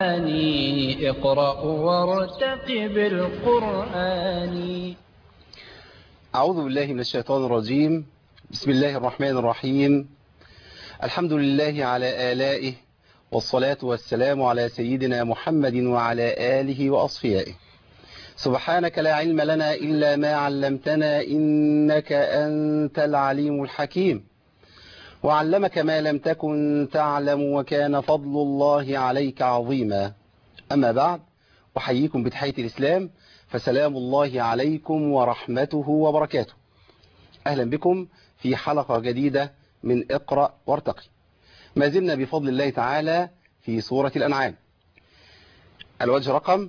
اقرأ وارتقب القرآن. أعوذ بالله من الشيطان الرجيم. بسم الله الرحمن الرحيم. الحمد لله على آلائه، والصلاة والسلام على سيدنا محمد وعلى آله وأصفيائه. سبحانك لا علم لنا إلا ما علمتنا إنك أنت العليم الحكيم، وعلمك ما لم تكن تعلم، وكان فضل الله عليك عظيما. أما بعد، أحييكم بتحية الإسلام، فسلام الله عليكم ورحمته وبركاته. أهلا بكم في حلقة جديدة من اقرأ وارتقي. ما زلنا بفضل الله تعالى في سورة الأنعام، الوجه رقم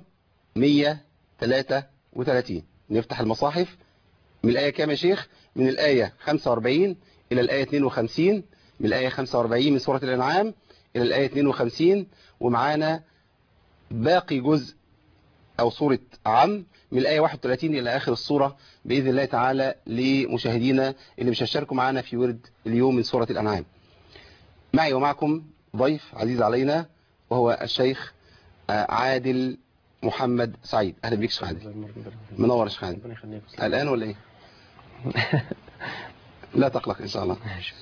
133. نفتح المصاحف من الآية كام يا شيخ؟ من الآية 45 إلى الآية 52. من الآية 45 من سورة الأنعام إلى الآية 52، ومعانا باقي جزء أو سورة عم من الآية 31 إلى آخر السورة بإذن الله تعالى لمشاهدينا اللي مش هيشاركوا معنا في ورد اليوم من سورة الأنعام. معي ومعكم ضيف عزيز علينا، وهو الشيخ عادل محمد سعيد. أهلا بيك شيخ عادل. منور يا شيخ عادل. الآن ولا إيه؟ لا تقلق إن شاء الله.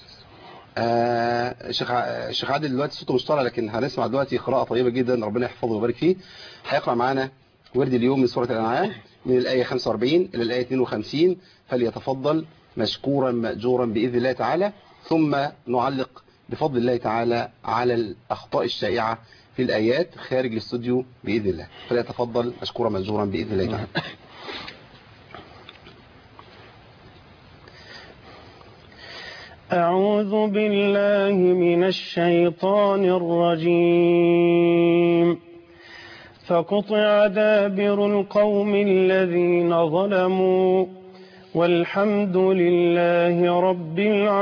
شيخ عادل دلوقتي صوته مش طالع، لكن هنسمع دلوقتي قراءة طيبة جدا، ربنا يحفظه ويبارك فيه. هيقرأ معانا ورد اليوم من سورة الأنعام من الآية 45 إلى الآية 52، فليتفضل مشكورا مأجورا بإذن الله تعالى، ثم نعلق بفضل الله تعالى على الأخطاء الشائعة في الآيات خارج الاستوديو بإذن الله. فليتفضل مشكورا مأجورا بإذن الله تعالى. أعوذ بالله من الشيطان الرجيم. فقطع دابر القوم الذين ظلموا والحمد لله رب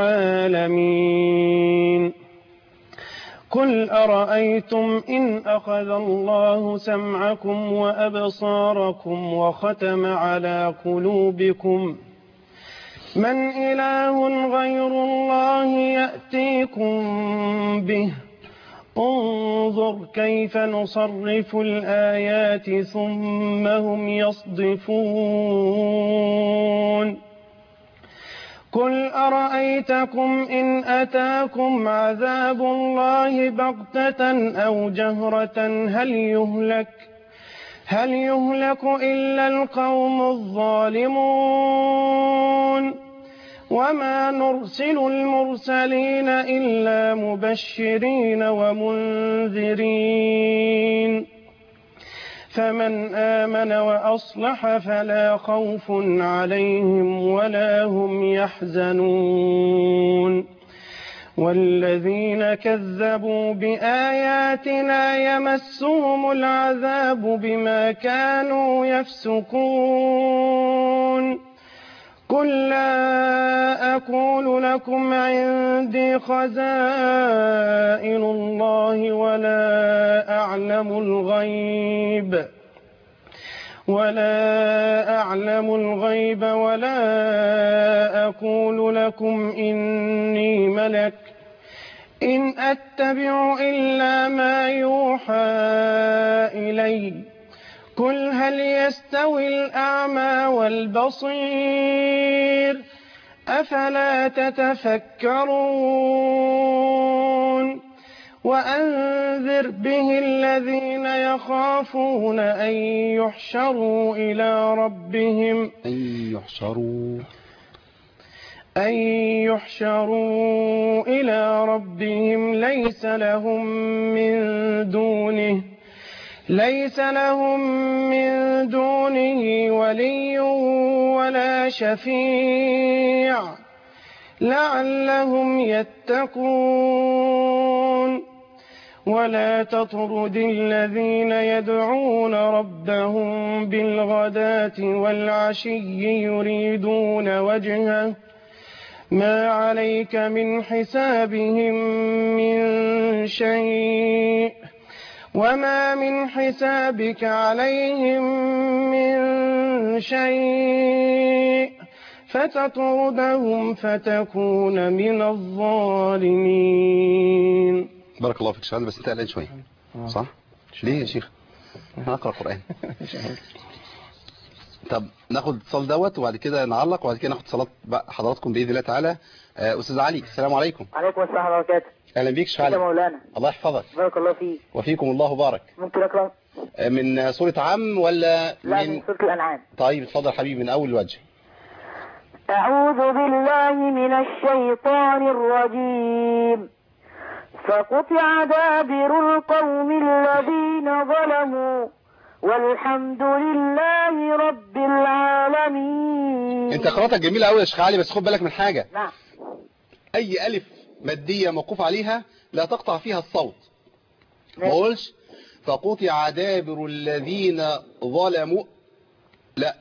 العالمين. قل أرأيتم إن أخذ الله سمعكم وأبصاركم وختم على قلوبكم من إله غير الله يأتيكم به؟ انظر كيف نصرف الآيات ثم هم يصدفون. قل أرأيتكم إن أتاكم عذاب الله بغتة أو جهرة هل يهلك إلا القوم الظالمون؟ وما نرسل المرسلين إلا مبشرين ومنذرين، فمن آمن وأصلح فلا خوف عليهم ولا هم يحزنون. والذين كذبوا بآياتنا يمسهم العذاب بما كانوا يفسقون. قل لا أقول لكم عندي خزائن الله ولا أعلم الغيب ولا أقول لكم إني ملك إن أتبع إلا ما يوحى إلي. قل هل يستوي الأعمى والبصير أفلا تتفكرون. وأنذر به الذين يخافون أن يحشروا إلى ربهم ليس لهم من دونه ولي ولا شفيع لعلهم يتقون. ولا تطرد الذين يدعون ربهم بالغداة والعشي يريدون وجهه ما عليك من حسابهم من شيء وما من حسابك عليهم من شيء فتطردهم فتكون من الظالمين. بارك الله فيك شغال، بس انت قلقان شويه صح؟ ليه يا شيخ؟ احنا نقرأ قرآن. طب ناخد اتصال دوت وبعد كده نعلق وبعد كده ناخد صلاة حضراتكم بإذن الله تعالى. أستاذ علي، السلام عليكم. عليكم السلام ورحمة الله وبركاته. أهلا بيك شيخ يا علي. مولانا. الله يحفظك. بارك الله فيك. وفيكم الله بارك. ممكن أقرأ؟ من سورة عم ولا لا، من سورة الأنعام. طيب اتفضل حبيبي من أول وجه. أعوذ بالله من الشيطان الرجيم. فقطع دابر القوم الذين ظلموا والحمد لله رب العالمين. انت قراءتك جميلة قوي يا شيخ علي، بس خد بالك من حاجة. نعم. أي ألف مادية موقوف عليها لا تقطع فيها الصوت. ما قولش فقطع دابر الذين ظلموا، لا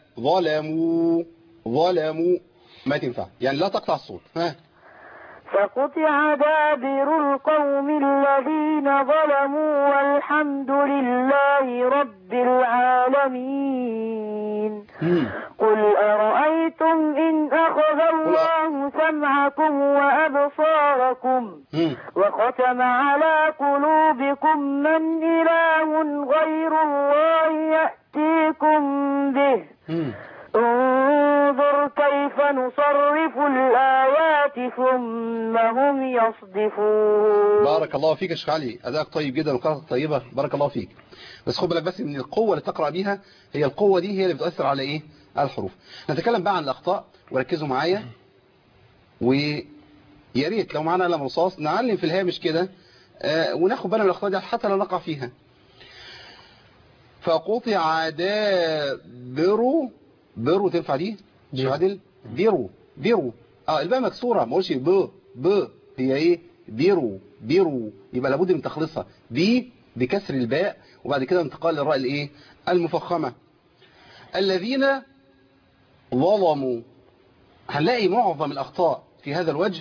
ظلموا ما تنفع، يعني لا تقطع الصوت. ها. فقطع دابر القوم الذين ظلموا والحمد لله رب العالمين. قل أرأيتم إن أخذ الله سمعكم وأبصاركم وختم على قلوبكم من إله غير الله يأتيكم به. انظر كيف نصرف الآيات ثم هم يصدفون. بارك الله فيك يا شيخ علي، أداءك طيب جدا وقراءتك طيبة، بارك الله فيك. بس خد بالك بس ان القوة اللي تقرأ بيها هي القوة دي هي اللي بتأثر على ايه؟ على الحروف. نتكلم بقى عن الأخطاء وركزوا معايا، ويا ريت لو معانا قلم رصاص نعلم في الهامش كده وناخد بالنا من الأخطاء دي حتى لا نقع فيها. فقطع دابر، برو تنفع دي؟ مش عادل؟ ديرو الباء مكسورة، ما اقولش ب هي ايه؟ ديرو يبقى لابد من تخليصها دي بكسر الباء وبعد كده انتقال للراء الايه؟ المفخمة. الذين ظلموا، هنلاقي معظم الأخطاء في هذا الوجه.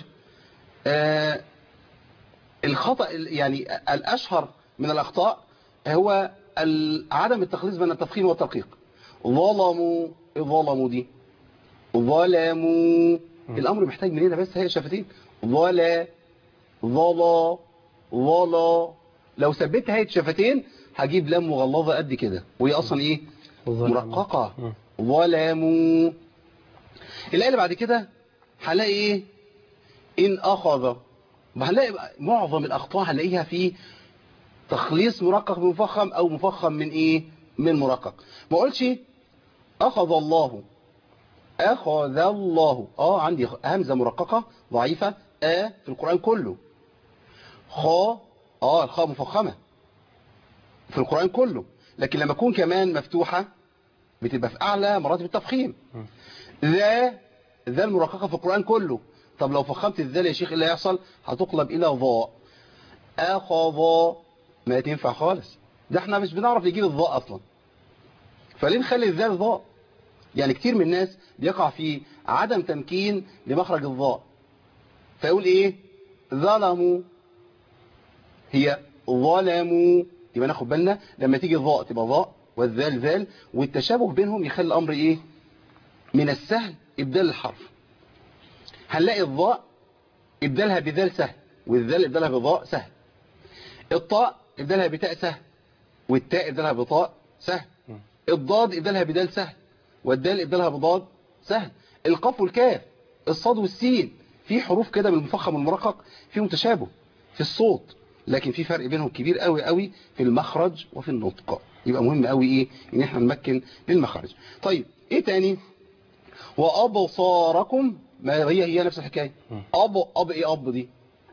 الخطأ يعني الأشهر من الأخطاء هو عدم التخليص بين التفخيم والترقيق. ظلموا دي ظلموا، الأمر محتاج مننا بس هي شفتين. ظلا لو ثبت هي شفتين هجيب لام مغلظة قد كده وهي أصلا إيه؟ مرققة. ظلموا. الآية اللي بعد كده هنلاقي إيه؟ إن أخذ، هنلاقي معظم الأخطاء هنلاقيها في تخليص مرقق بمفخم أو مفخم من إيه؟ من مرقق. ما قلتش أخذ الله عندي همزة مرققة ضعيفة في القرآن كله. الخاء مفخمة في القرآن كله، لكن لما تكون كمان مفتوحة بتبقى في أعلى مراتب التفخيم. ذا المرققة في القرآن كله. طب لو فخمت الذال يا شيخ اللي هيحصل؟ هتقلب إلى ضاء. أخذ ما تنفع خالص، ده احنا مش بنعرف نجيب الضاء أصلا، فليه نخلي الذال ضاء؟ يعني كتير من الناس بيقع في عدم تمكين لمخرج الضاء، فيقول ايه؟ ظلموا، هي ظلموا. يبقى ناخد بالنا لما تيجي الضاء تبقى ضاء والذال ذال، والتشابه بينهم يخلي الامر ايه؟ من السهل ابدال الحرف. هنلاقي الضاء ابدالها بذال سهل، والذال ابدالها بضاء سهل. الطاء ابدالها بتاء سهل، والتاء ابدالها بطاء سهل. الضاد ابدالها بدال سهل، والدال ابدالها بضاد سهل. القاف والكاف، الصاد والسين، في حروف كده من المفخم والمرقق فيهم تشابه في الصوت، لكن في فرق بينهم كبير قوي قوي في المخرج وفي النطق. يبقى مهم قوي ايه؟ ان احنا نمكن للمخرج. طيب ايه تاني؟ وابصاركم، ما هي نفس الحكايه. اب دي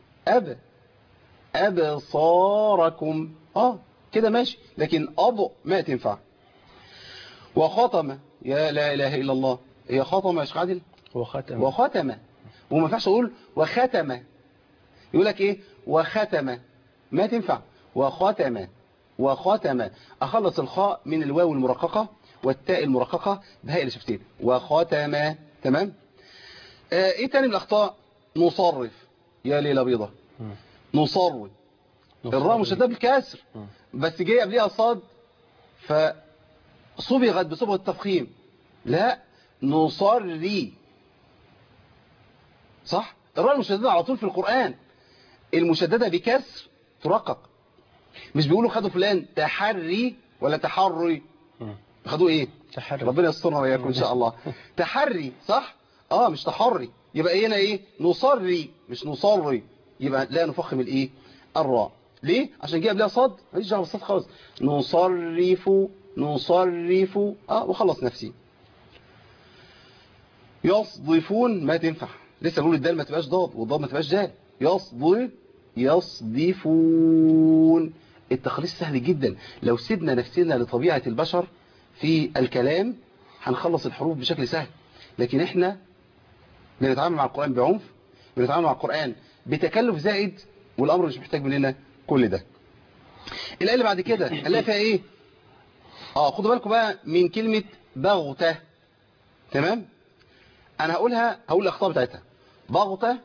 ابصاركم كده ماشي، لكن ما تنفع. وختم، يا لا اله الا الله، هي خاتمه يا شيخ عادل؟ وختم وما ينفعش اقول وختم، يقول لك ايه؟ وختم، ما تنفع. وختم اخلص الخاء من الواو المرققه والتاء المرققه بهاء الشفتين. وختم. تمام. ايه تاني من الاخطاء؟ نصرف، يا ليله بيضه، نصرف. الراء مشدده بالكسر بس جاي قبلها صاد فصبغت بصبغه التفخيم. لا، نصري، صح. الراء المشدده على طول في القرآن المشدده بكسر ترقق. مش بيقولوا خدوا فلان تحري ولا تحري؟ خدوا ايه؟ تحري. ربنا يسترنا وياكم ان شاء الله. تحري صح؟ مش تحري. يبقى ايه هنا ايه؟ نصري مش نصري. يبقى لا نفخم الايه؟ الراء. ليه؟ عشان جايب لها صاد، ماليش دعوه بالصاد خالص. نصرف وخلص نفسي. يصدفون ما تنفع، لسه بقول الدال ما تبقاش ضاد والضاد ما تبقاش دال. يصدفون. التخليص سهل جدا لو سيبنا نفسنا لطبيعة البشر في الكلام، هنخلص الحروف بشكل سهل. لكن احنا بنتعامل مع القرآن بعنف، بنتعامل مع القرآن بتكلف زائد، والأمر مش محتاج مننا كل ده. الآية اللي بعد كده هنلاقي فيها ايه؟ خدوا بالكم بقى من كلمة بغتة. تمام؟ انا هقول الاخطاء بتاعتها. بغتة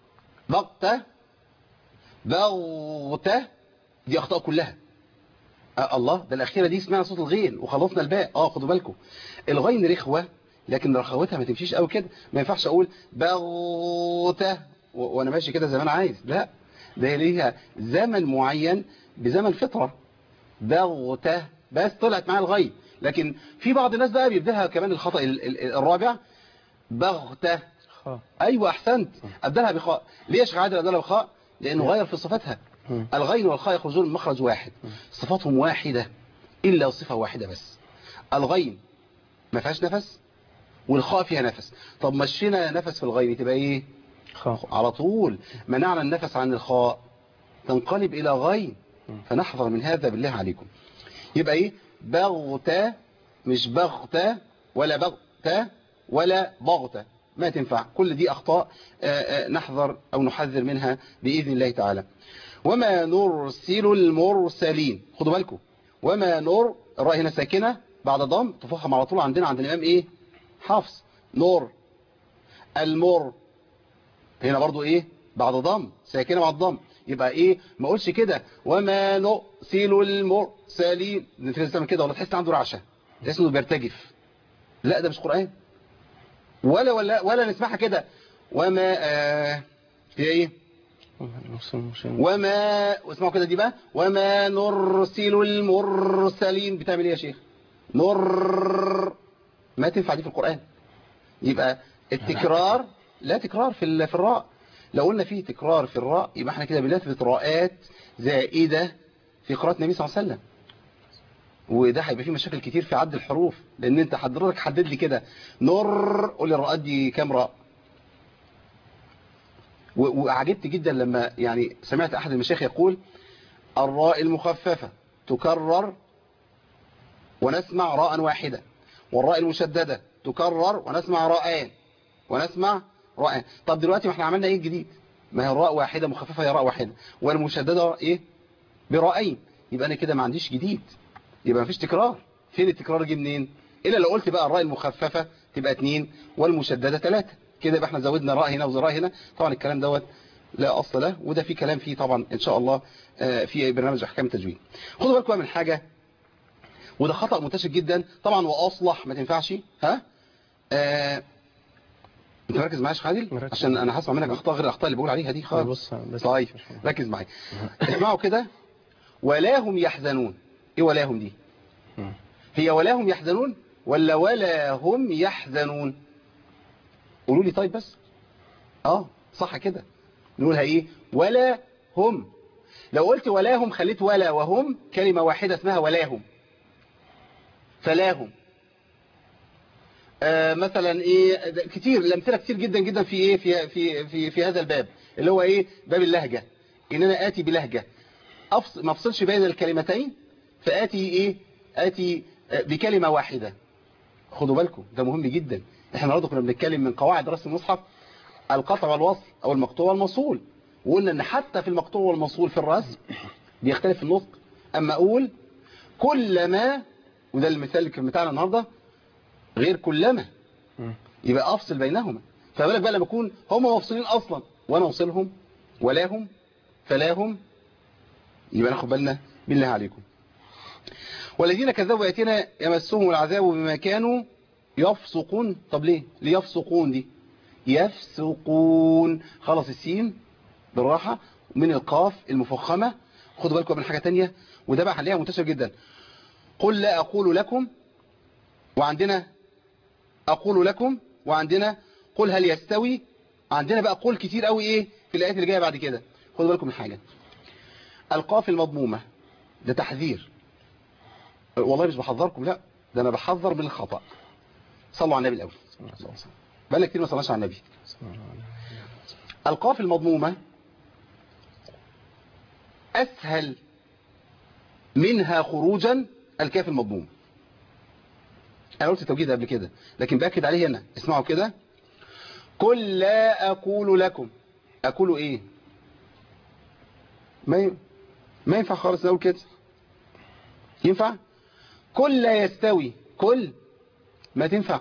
دي اخطاء كلها. الله، ده الاخيره دي اسمها صوت الغين وخلصنا الباء. خدوا بالكم الغين رخوه، لكن رخوتها ما تمشيش قوي كده. ما ينفعش اقول بغتة وانا ماشي كده زي ما انا عايز، لا، ده ليها زمن معين بزمن فطره. بغتة بس طلعت معايا الغين. لكن في بعض الناس بقى بيبدأها كمان الخطأ الرابع، بغتة. ايوه احسنت، ابدلها بخاء. ليه يا شيخ عادل ابدلها بخاء؟ لانه غير في صفاتها. الغين والخاء يخرجون من مخرج واحد، صفاتهم واحده الا صفه واحده بس. الغين ما فيهاش نفس والخاء فيها نفس. طب مشينا نفس في الغين تبقى ايه؟ خاء على طول. منعنا النفس عن الخاء تنقلب الى غين، فنحذر من هذا بالله عليكم. يبقى ايه؟ بغتة مش بغتة ولا بغتة ولا بغتة، ما تنفع. كل دي أخطاء نحذر أو نحذر منها بإذن الله تعالى. وما نرسل المرسلين، خدوا بالكم، وما الراء هنا ساكنة بعد ضم تفخم على طول عندنا عند الإمام إيه؟ حفص. المر هنا برضو إيه؟ بعد ضم ساكنة بعد ضم. يبقى إيه؟ ما أقولش كده وما نرسل المرسلين، في ناس تعمل كده ولا تحس عنده رعشة، تحس إنه بيرتجف. لا، ده مش قرآن. ولا نسمعها كده. وما هي ايه؟ واسمعوا كده دي بقى، وما نرسل المرسلين. بتعمل ايه يا شيخ؟ ما تنفع دي في القرآن. يبقى التكرار لا تكرار في الراء. لو قلنا فيه تكرار في الراء يبقى احنا كده بنثبت راءات زائدة في قراءة النبي صلى الله عليه وسلم، وده هيبقى فيه مشاكل كتير في عد الحروف. لان انت حضرتك حدد لي كده قول لي الراءات دي كام راء. وعجبت جدا لما يعني سمعت احد المشايخ يقول الراء المخففة تكرر ونسمع راء واحدة، والراء المشددة تكرر ونسمع راءان طب دلوقتي ما احنا عملنا ايه الجديد؟ ما هي الراء واحدة مخففة هي راء واحدة، والمشددة ايه؟ براءين. يبقى انا كده ما عنديش جديد، يبقى مفيش تكرار. فين التكرار جه منين؟ الا لو قلت بقى الراء المخففة تبقى 2 والمشددة 3، كده يبقى احنا زودنا راء هنا وراء هنا. طبعا الكلام دوت لا اصل له، وده في كلام فيه طبعا ان شاء الله في برنامج احكام التجويد. خدوا بالكم من حاجة، وده خطأ منتشر جدا طبعا، واصلح ما تنفعش. انت مركز معايا يا شيخ عادل؟ عشان انا هسمع منك اخطاء غير الاخطاء اللي بقول عليها دي خالص. طيب ركز معايا، اسمعوا كده. ولا هم يحزنون. ايه ولا هم دي؟ هي ولا هم يحزنون ولا هم يحزنون؟ قولوا لي طيب بس. صح كده، نقولها ايه؟ ولا هم. لو قلت ولا هم خليت ولا وهم كلمة واحدة اسمها ولاهم، فلاهم. مثلا ايه كتير، الامثله كتير جدا جدا في ايه في هذا الباب اللي هو ايه؟ باب اللهجة. ان انا اتي بلهجة ما افصلش بين الكلمتين، فاتي ايه؟ اتي بكلمة واحدة. خدوا بالكم ده مهم جدا. احنا النهارده كنا بنتكلم من قواعد دراسة المصحف القطع والوصل او المقطوع والموصول، وقلنا ان حتى في المقطوع والموصول في الرسم بيختلف النطق. اما اقول كلما، وده المثال بتاعنا النهارده، غير كلما، يبقى افصل بينهما. فبالك بقى لما يكون هما مفصولين اصلا وانا اوصلهم ولاهم فلاهم، يبقى ناخد بالنا بالله عليكم. والذين كذبوا ياتينا يمسهم العذاب بما كانوا يفسقون. طب ليه يفسقون دي؟ يفسقون، خلص السين بالراحة من القاف المفخمة خدوا بالكم من حاجة تانية، وده بقى هنلاقيها منتشر جدا. قل لا أقول لكم، وعندنا أقول لكم، وعندنا قل هل يستوي، عندنا بقى قل كتير قوي إيه في الآيات اللي جاية بعد كده. خدوا بالكم من حاجة، القاف المضمومة ده تحذير، والله مش بحذركم، لا ده أنا بحذر من الخطأ. صلوا على النبي الأول، بقى كتير ما صلناش على النبي. القاف المضمومة أسهل منها خروجا الكاف المضموم. أنا قلت التوجيه ده قبل كده لكن بأكد عليه هنا، اسمعوا كده. قل لا أقول لكم، أقول إيه؟ ما ينفع خالص نقول كده، ينفع؟ قل لا يستوي، قل ما تنفع.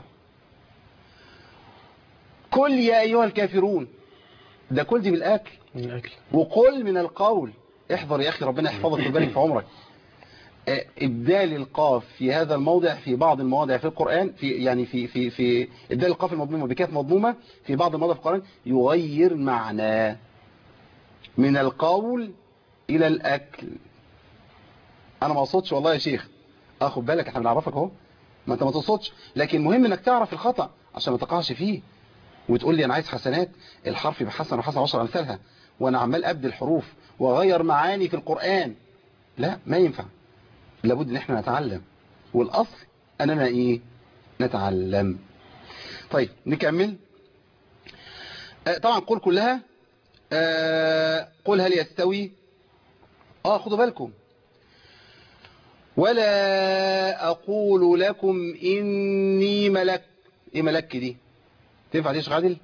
قل يا أيها الكافرون، ده قل دي من الأكل، وقل من القول. احذر يا أخي، ربنا يحفظك ويبارك في عمرك. إبدال القاف في هذا الموضع في بعض المواضع في القرآن، في إبدال القاف المضمومة بكاف مضمومة في بعض المواضع في القرآن يغير معناه من القول إلى الأكل. أنا ما أقصدش والله يا شيخ، أخد بالك احنا بنعرفك اهو، ما أنت ما تقصدش، لكن مهم إنك تعرف الخطأ عشان ما تقعش فيه وتقول لي أنا عايز حسنات، الحرف بحسن وحسن 10 أمثالها، وأنا عمال أبدل الحروف وأغير معاني في القرآن. لا، ما ينفع، لابد ان احنا نتعلم، والاصل اننا ايه؟ نتعلم. طيب نكمل. طبعا قل كلها، قل هل يستوي، خدوا بالكم. ولا اقول لكم اني ملك. ايه ملك دي؟ تنفع دي يا شيخ عادل؟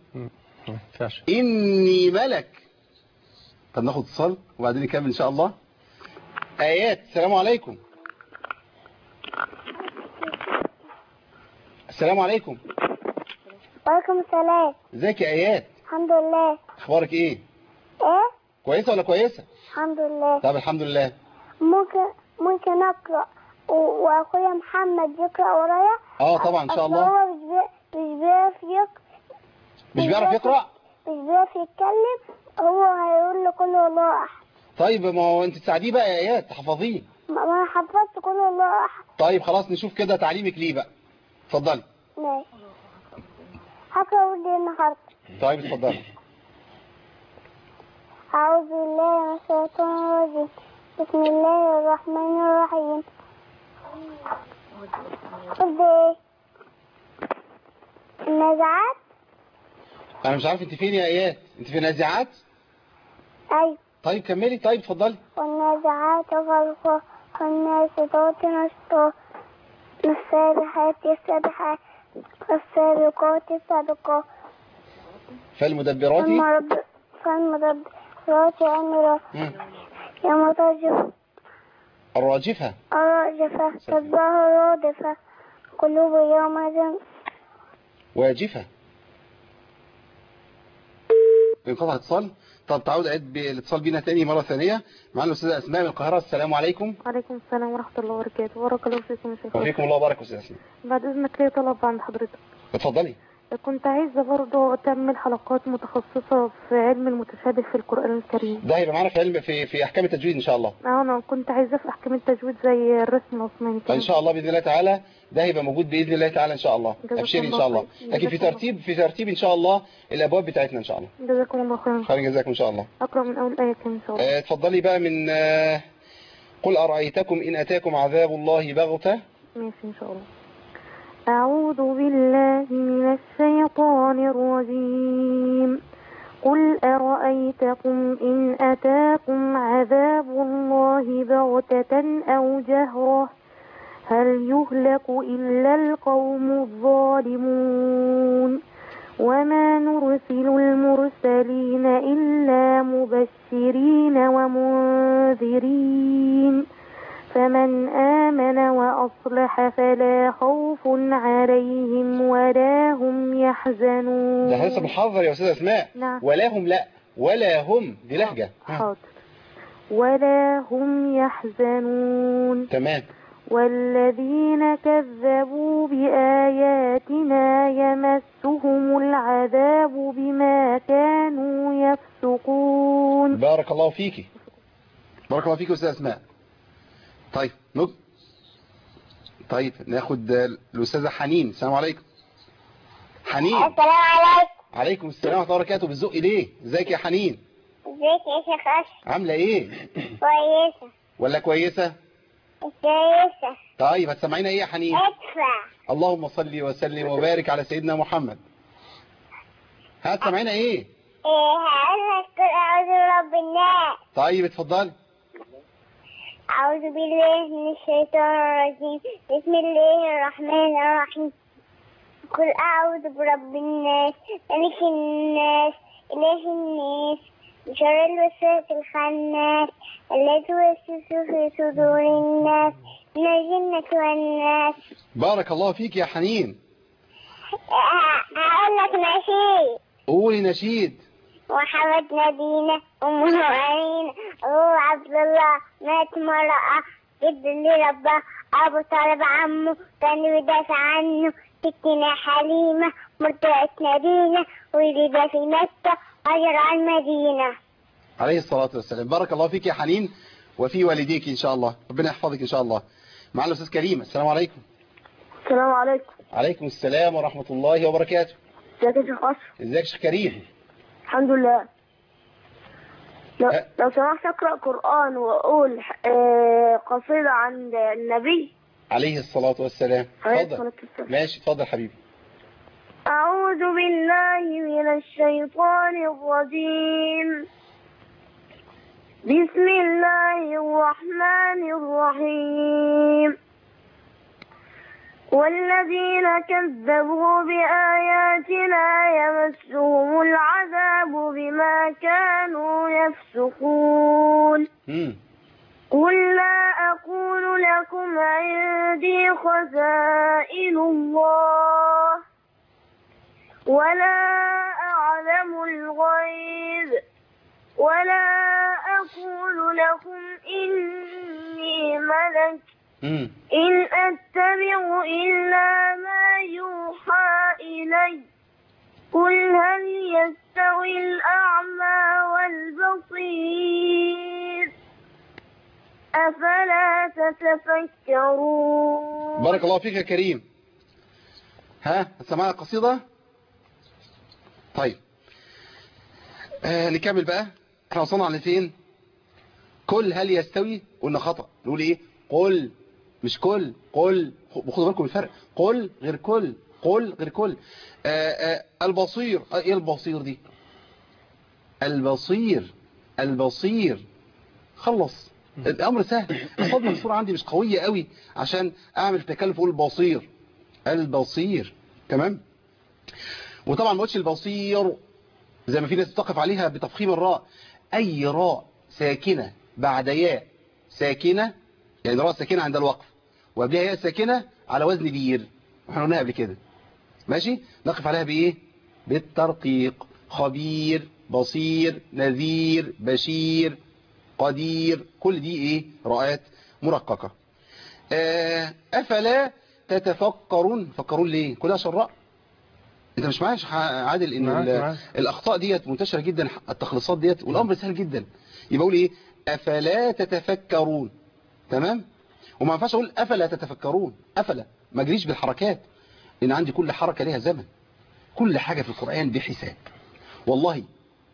اني ملك. طب ناخد اتصال وبعدين نكمل ان شاء الله. ايات. السلام عليكم. السلام عليكم. وعليكم السلام. ازيك يا ايات؟ الحمد لله. اخبارك ايه؟ ايه؟ كويسه ولا كويسه؟ الحمد لله. طب الحمد لله. ممكن اقرا واخويا محمد يقرا ورايا؟ طبعا ان شاء الله. هو مش بيعرف يقرا، مش بيعرف يتكلم، هو هيقول له كل الله احد. طيب ما هو انت تساعديه بقى يا ايات تحفظيه. ما انا حفظت كل الله احد. طيب خلاص نشوف كده تعليمك ليه بقى. اتفضلي. ماشي. هقرا ودي النهارده. طيب اتفضلي. أعوذ بالله من الشيطان الرجيم. بسم الله الرحمن الرحيم. ابدأ. النازعات. انا مش عارف انت فين يا ايات، انت في النازعات؟ ايوه. طيب كملي، طيب اتفضلي. والنازعات غرقا، والناشطات نشطا، والسابحات سبحا، والسابقات سبقا، فالمدبرات أمرا، يوم ترجف الراجفة تتبعها الرادفة، قلوب يومئذ واجفة. انقطع اتصال. طب تعود عيد بالاتصال بينا تاني مرة ثانية معنا الأستاذة أسماء من القاهرة. السلام عليكم. وعليكم السلام ورحمة الله وبركاته. بارك الله فيكم يا شيخ. وفيكم الله وبارك أستاذة أسماء. بعد إذنك ليه طلب عند حضرتك. اتفضلي. كنت عايزة برضه تعمل حلقات متخصصة في علم المتشابه في القرآن الكريم. ده هيبقى معانا في علم في أحكام التجويد إن شاء الله. أنا كنت عايزة في أحكام التجويد زي الرسم العثماني إن شاء الله بإذن الله تعالى، ده هيبقى موجود بإذن الله تعالى إن شاء الله. أبشري إن شاء الله. لكن في ترتيب إن شاء الله الأبواب بتاعتنا إن شاء الله. جزاكم الله خيرا. خير جزاكم إن شاء الله. أقرأ من أول آية إن شاء الله. اتفضلي بقى من قل أرأيتكم إن أتاكم عذاب الله بغتة. ماشي إن شاء الله. أعوذ بالله من الشيطان الرجيم. قل أرأيتكم إن أتاكم عذاب الله بغتة أو جهرة هل يهلك إلا القوم الظالمون وما نرسل المرسلين إلا مبشرين ومنذرين فمن آمن وأصلح فلا خوف عليهم ولا هم يحزنون. ده لسه بنحذر يا أستاذة أسماء. نعم. ولا هم، لا ولا هم دي لهجة. حاضر. ولا هم يحزنون. تمام. والذين كذبوا بآياتنا يمسهم العذاب بما كانوا يفسقون. بارك الله فيكي. بارك الله فيك يا أستاذ أسماء. طيب ناخد الأستاذة حنين. السلام عليكم. حنين. السلام عليكم. عليكم السلام ورحمة الله وبركاته. بالذوق ليه؟ ازيك يا حنين؟ ازيك يا شيخ أشرف؟ عاملة ايه؟ كويسة. ولا كويسة؟ كويسة. طيب هتسمعينا ايه يا حنين؟ ادفع. اللهم صل وسلم وبارك على سيدنا محمد. هتسمعينا ايه؟ هقول لك قل أعوذ برب الناس. طيب اتفضلي. أعوذ بالله من الشيطان الرجيم. بسم الله الرحمن الرحيم. قل أعوذ برب الناس ملك الناس إله الناس من شر الوسواس الخناس الذي يوسوس في صدور الناس من الجنة والناس. بارك الله فيك يا حنين. هقول لك نشيد. قولي نشيد. محمد نبينا أمه أمينة أبوه عبد الله مات مرأة جد لربه أبو طالب عمه كان يدافع عنه ستنا حليمة مرضعة نبينا ولد في مكة هجر عن المدينة عليه الصلاة والسلام. بارك الله فيك يا حنين وفي والديك إن شاء الله، ربنا يحفظك إن شاء الله. معنا الأستاذ كريم. السلام عليكم. السلام عليكم. عليكم السلام ورحمة الله وبركاته. ازيك يا شيخ أشرف؟ ازيك يا شيخ كريم؟ الحمد لله. لو سمحت أقرأ قرآن وأقول قصيدة عن النبي عليه الصلاة والسلام. اتفضل. ماشي اتفضل حبيبي. أعوذ بالله من الشيطان الرجيم. بسم الله الرحمن الرحيم. والذين كذبوا بآياتنا يمسهم العذاب بما كانوا يفسقون. قل لا أقول لكم عندي خزائن الله ولا أعلم الغيب ولا أقول لكم إني ملك إن أتبع إلا ما يوحى إلي قل هل يستوي الأعمى والبصير أفلا تتفكرون. بارك الله فيك يا كريم. هتسمعنا القصيدة؟ طيب نكمل بقى. احنا وصلنا على فين؟ كل هل يستوي؟ قلنا خطأ. نقول ايه؟ قل، مش كل. قل، خدوا بالكم الفرق. قل غير كل، قل غير كل. البصير. ايه البصير دي؟ البصير. خلص الامر سهل. الصدمه الصوره عندي مش قويه قوي عشان اعمل تكلف اقول البصير. تمام. وطبعا ما قلتش البصير زي ما في ناس بتقف عليها بتفخيم الراء. اي راء ساكنه بعد ياء ساكنه، يعني راء ساكنه عند الوقف وقبلها ياء ساكنه على وزن بير، احنا قلناها قبل كده. ماشي. نقف عليها بايه؟ بالترقيق. خبير، بصير، نذير، بشير، قدير. كل دي ايه؟ راءات مرققه. افلا تتفكرون. فكرون ليه؟ كل عشان راء. انت مش معايا عادل ان الاخطاء ديت منتشره جدا، التخليصات ديت، والامر سهل جدا. يبقى اقول ايه؟ افلا تتفكرون. تمام. وما ينفعش اقول افلا تتفكرون. افلا ما اجريش بالحركات، لان عندي كل حركه ليها زمن. كل حاجه في القران بحساب والله.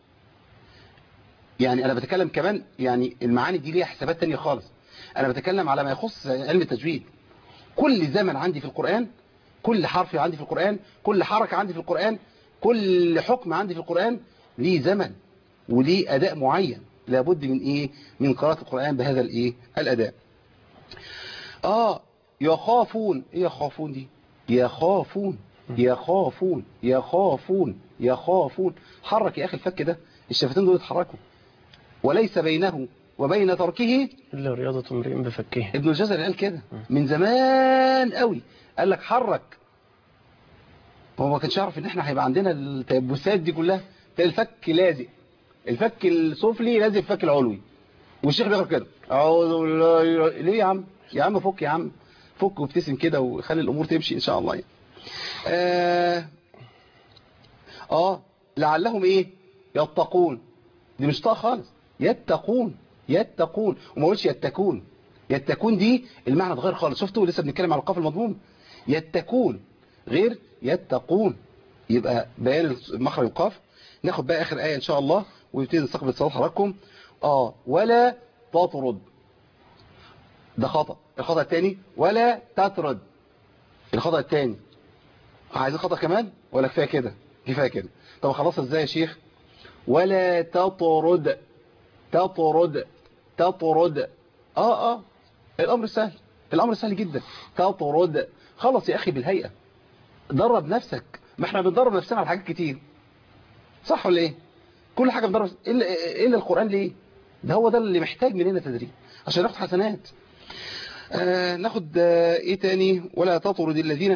يعني انا بتكلم كمان، يعني المعاني دي ليها حسابات تانية خالص. انا بتكلم على ما يخص علم التجويد. كل زمن عندي في القرآن، كل حرف عندي في القرآن، كل حركة عندي في القرآن، كل حكم عندي في القرآن ليه زمن وليه أداء معين. لابد من إيه؟ من قراءة القرآن بهذا الإيه؟ الأداء. يخافون. إيه يخافون دي؟ يخافون. حرك يا أخي الفك ده، الشفتين دول اتحركوا. وليس بينه وبين تركه إلا رياضة امرئ بفكه. ابن الجزري قال كده من زمان قوي، قال لك حرك. هو ما كانش يعرف ان احنا هيبقى عندنا التيبسات دي كلها. الفك لازق، الفك السفلي لازق الفك العلوي، والشيخ بيقرا كده اعوذ بالله. ليه يا عم فك، يا عم فك وابتسم كده وخلي الامور تمشي ان شاء الله يعني. لعلهم ايه؟ يتقون. دي مش طاء خالص. يتقون، وما قلتش يتكون. يتكون دي المعنى اتغير خالص. شفتوا لسه بنتكلم على القاف المضموم. يتكون غير يتقون، يبقى بيان مخرج القاف. ناخد بقى اخر آية ان شاء الله ونبتدي نستقبل صلاة حضراتكم. ولا تطرد، ده خطأ. الخطأ الثاني ولا تطرد، الخطأ الثاني. عايزين خطأ كمان ولا كفايه كده؟ كفايه كده. طب خلاص ازاي يا شيخ؟ ولا تطرد، تطرد، تطرد. الامر سهل، الامر سهل جدا. تطرد، خلص يا اخي بالهيئة، درب نفسك. ما احنا بندرب نفسنا على حاجات كتير، صح ولا ايه؟ كل حاجة بندرب الا القرآن. ليه؟ ده هو ده اللي محتاج مننا تدريب عشان ناخد حسنات. ناخد ايه تاني؟ ولا تطرد الذين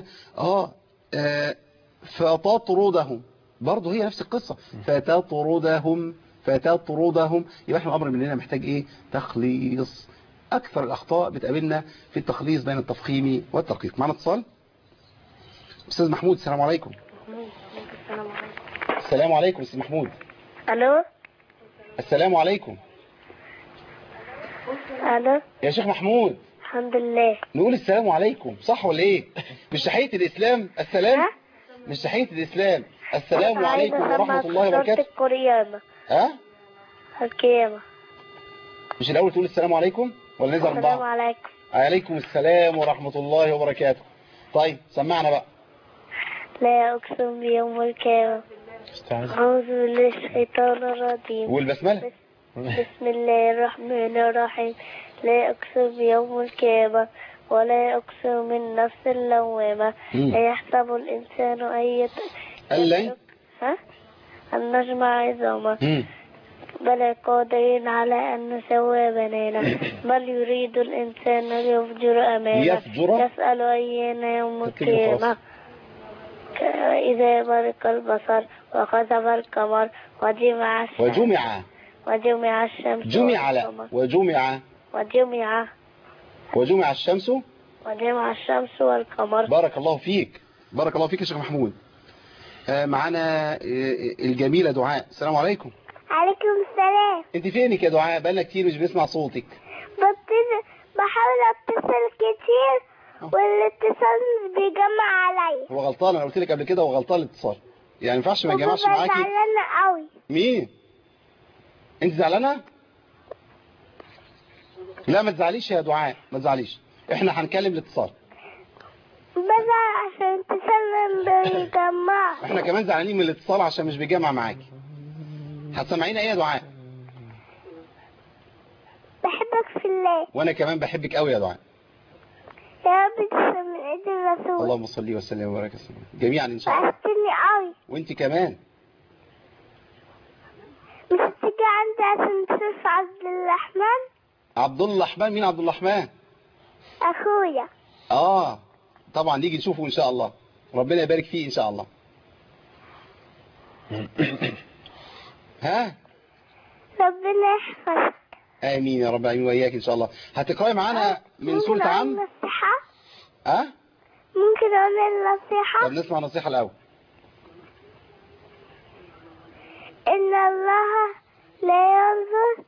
فتطردهم، برضه هي نفس القصة. فتطردهم، فتطردهم. يبقى احنا الامر مننا محتاج ايه؟ تخليص. اكثر الاخطاء بتقابلنا في التخليص بين التفخيم والترقيق. معنا اتصال. استاذ محمود، السلام عليكم. السلام عليكم استاذ محمود. الو. السلام عليكم. الو يا شيخ محمود. الحمد لله. نقول السلام عليكم، صح ولا ايه؟ مش تحية الاسلام السلام؟ مش تحية الاسلام السلام عليكم ورحمة الله وبركاته. القيامة. القيامة. مش الاول تقول السلام عليكم ولا نزل السلام عليكم. عليكم السلام ورحمة الله وبركاته. طيب سمعنا بقى. لا أقسم بيوم القيامة. أعوذ بالله الشيطان الرجيم. والبسملة. بسم الله الرحمن الرحيم. لا أقسم بيوم القيامة ولا أقسم بالنفس اللوامة. أيحسب الإنسان أن نجمع عظامه بل قادرين على أن نسوي بنانا بل يريد الإنسان ليفجر أمامه يسأل أيان يوم القيامة إذا برق البصر وخسف القمر وجمع الشمس وجمع الشمس والقمر. بارك الله فيك، بارك الله فيك يا شيخ محمود. معنا الجميلة دعاء. السلام عليكم. عليكم السلام. انت فينك يا دعاء؟ بقالنا كتير مش بنسمع صوتك. بحاول اتصل كتير والاتصال بيجمع عليا. هو غلطان، انا قلت لك قبل كده هو غلطان الاتصال، يعني ما ينفعش ما يجمعش معاكي. زعلانه قوي. مين؟ انت زعلانه؟ لا ما تزعليش يا دعاء، ما تزعليش، احنا هنكلم الاتصال. بزعل عشان الاتصال بيجمع. احنا كمان زعلانين من الاتصال عشان مش بيجمع معاكي. هتسمعينا ايه يا دعاء؟ بحبك في الله. وانا كمان بحبك قوي يا دعاء. يا رب تسلم من ايد الرسول. اللهم صل وسلم وبارك وسلم جميعا ان شاء الله. وحشتني قوي. وانت كمان. مش هتيجي عندي عشان تشوف عبد الرحمن؟ عبد الرحمن؟ مين عبد الرحمن؟ اخويا. طبعا نيجي نشوفه ان شاء الله، ربنا يبارك فيه ان شاء الله. ربنا يحفظك. امين يا رب العالمين واياك ان شاء الله. هتقراي معانا من سورة عم؟ ممكن اقول نصيحة؟ ممكن اقول نصيحة؟ طب نسمع نصيحة الاول. ان الله لا ينظر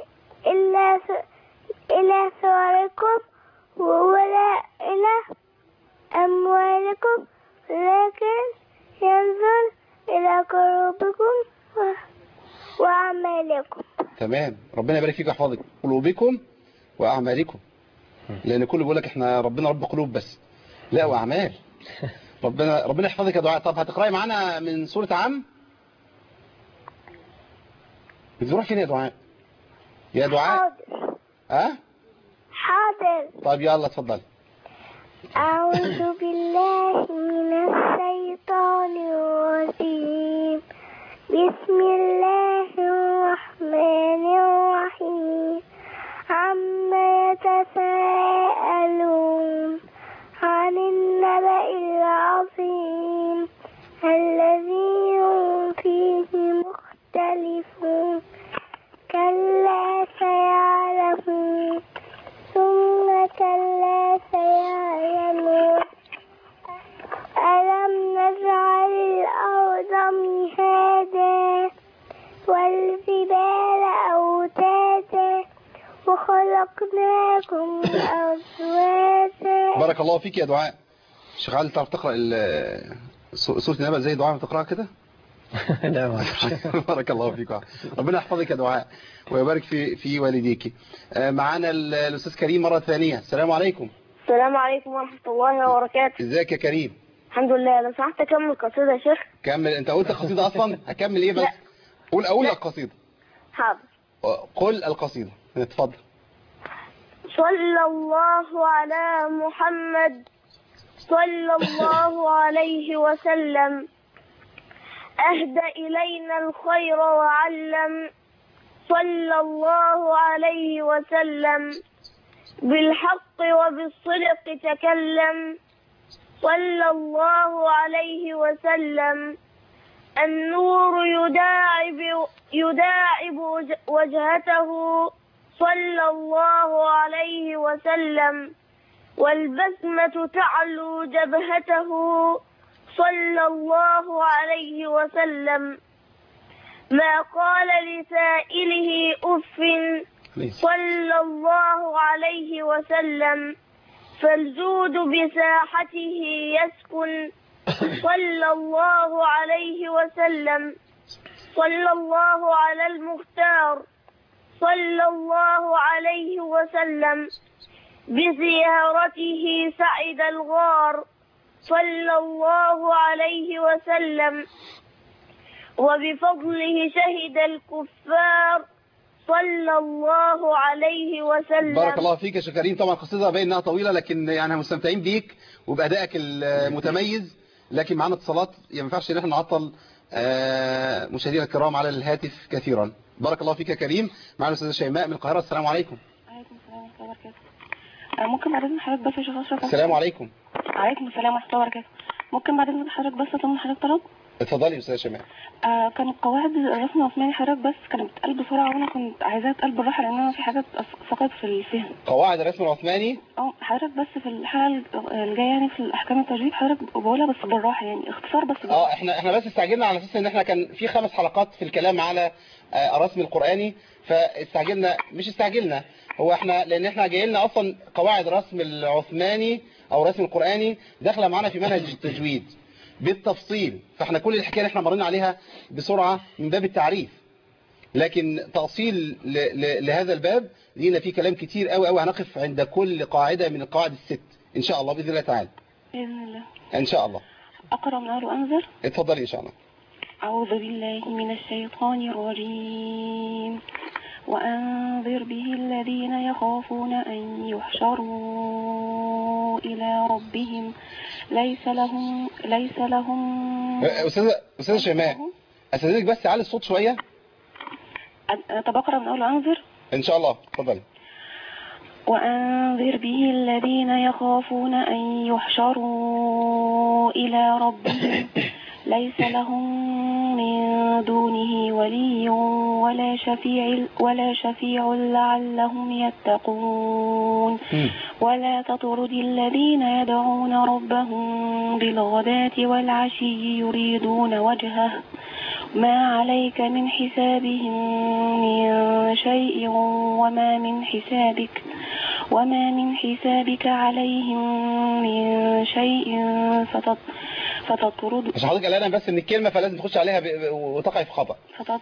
الى صوركم ولا الى اموالكم لكن ينظر الى قلوبكم واعمالكم. تمام، ربنا يبارك فيك ويحفظك. قلوبكم واعمالكم، لان كله بيقول لك احنا ربنا رب قلوب بس، لا واعمال. ربنا يحفظك يا دعاء. طب هتقراي معانا من سورة عم؟ بتروح فين يا دعاء؟ يا دعاء. حاضر. حاضر. طيب يلا اتفضل. أعوذ بالله من الشيطان الرجيم. بسم الله الرحمن الرحيم. عما يتساءلون عن النبأ العظيم الذي هم فيه مختلفون. كلا سيعلمون ثم كلا سيعلمون. ألم نجعل الأرض مهادا والجبال أوتادا بارك الله فيك يا دعاء. شيخ علي تعرف تقرأ سورة النبأ زي دعاء بتقرأها كده؟ لا ما أعرفش. بارك الله فيك. ربنا يحفظك يا دعاء ويبارك في والديك. معانا الأستاذ كريم مرة ثانية. السلام عليكم. السلام عليكم ورحمة الله وبركاته. ازيك يا كريم؟ الحمد لله. لو سمحت أكمل القصيدة يا شيخ. كمل. انت قلت القصيدة اصلا؟ هكمل ايه بس؟ لا. قول اول لا. القصيدة. حاضر. قل القصيدة. اتفضل. صلى الله على محمد صلى الله عليه وسلم، أهدى إلينا الخير وعلم، صلى الله عليه وسلم، بالحق وبالصدق تكلم، صلى الله عليه وسلم، النور يداعب وجهته، صلى الله عليه وسلم، والبسمة تعلو جبهته، صلى الله عليه وسلم، ما قال لسائله أف، صلى الله عليه وسلم، فالجود بساحته يسكن، صلى الله عليه وسلم، صلى الله على المختار، صلى الله عليه وسلم، بزيارته سعد الغار، صلى الله عليه وسلم، وبفضله شهد الكفار، صلى الله عليه وسلم. بارك الله فيك يا شيخ كريم. طبعا القصيدة باين انها طويلة، لكن يعني مستمتعين بيك وبأدائك المتميز، لكن معانا اتصالات ما ينفعش ان احنا نعطل مشاهدينا الكرام على الهاتف كثيرا. بارك الله فيك يا كريم. معنا الاستاذه شيماء من القاهرة. السلام عليكم. عليكم السلام ورحمة الله وبركاته. ممكن بعد اذن حضرتك بس يا شيخ اشرف؟ السلام عليكم. عليكم السلام ورحمة الله وبركاته. ممكن بعد اذن حضرتك بس اطلب من حضرتك طلب؟ اتفضلي يا استاذه شيماء. كانت قواعد الرسم العثماني حضرتك بس كانت بتتقال بسرعة، وانا كنت عايزاها تتقال بالراحة لان انا في حاجات سقطت في الفهم. قواعد الرسم العثماني؟ حضرتك بس في الحلقة الجاية يعني في الاحكام التجويد حضرتك بقولها بس بالراحة، يعني اختصار بس بالراحة. احنا بس استعجلنا على اساس ان احنا كان في 5 حلقات في الكلام على الرسم القرآني، فاستعجلنا. مش استعجلنا، هو احنا لان احنا جاي لنا اصلا قواعد الرسم العثماني او الرسم القرآني داخله معانا في منهج التجويد بالتفصيل، فاحنا كل الحكايه اللي احنا مرينا عليها بسرعه من باب التعريف، لكن تأصيل لهذا الباب لينا فيه كلام كتير قوي قوي. هنقف عند كل قاعده من القواعد ال6 ان شاء الله باذن الله تعالى. باذن الله ان شاء الله. اقرا من اول وانذر. اتفضلي ان شاء الله. أعوذ بالله من الشيطان الرجيم. وأنذر به الذين يخافون أن يحشروا إلى ربهم ليس لهم أستاذة شيماء أستاذنك بس تعالي الصوت شوية. طب أقرأ من أول وأنذر إن شاء الله. اتفضلي. وأنذر به الذين يخافون أن يحشروا إلى ربهم ليس لهم من دونه ولي ولا شفيع لعلهم يتقون. ولا تطرد الذين يدعون ربهم بالغداة والعشي يريدون وجهه ما عليك من حسابهم من شيء وما من حسابك عليهم من شيء فتطرد. مش حضرتك قلقانة بس من الكلمة فلازم تخش عليها وتقع في خطأ.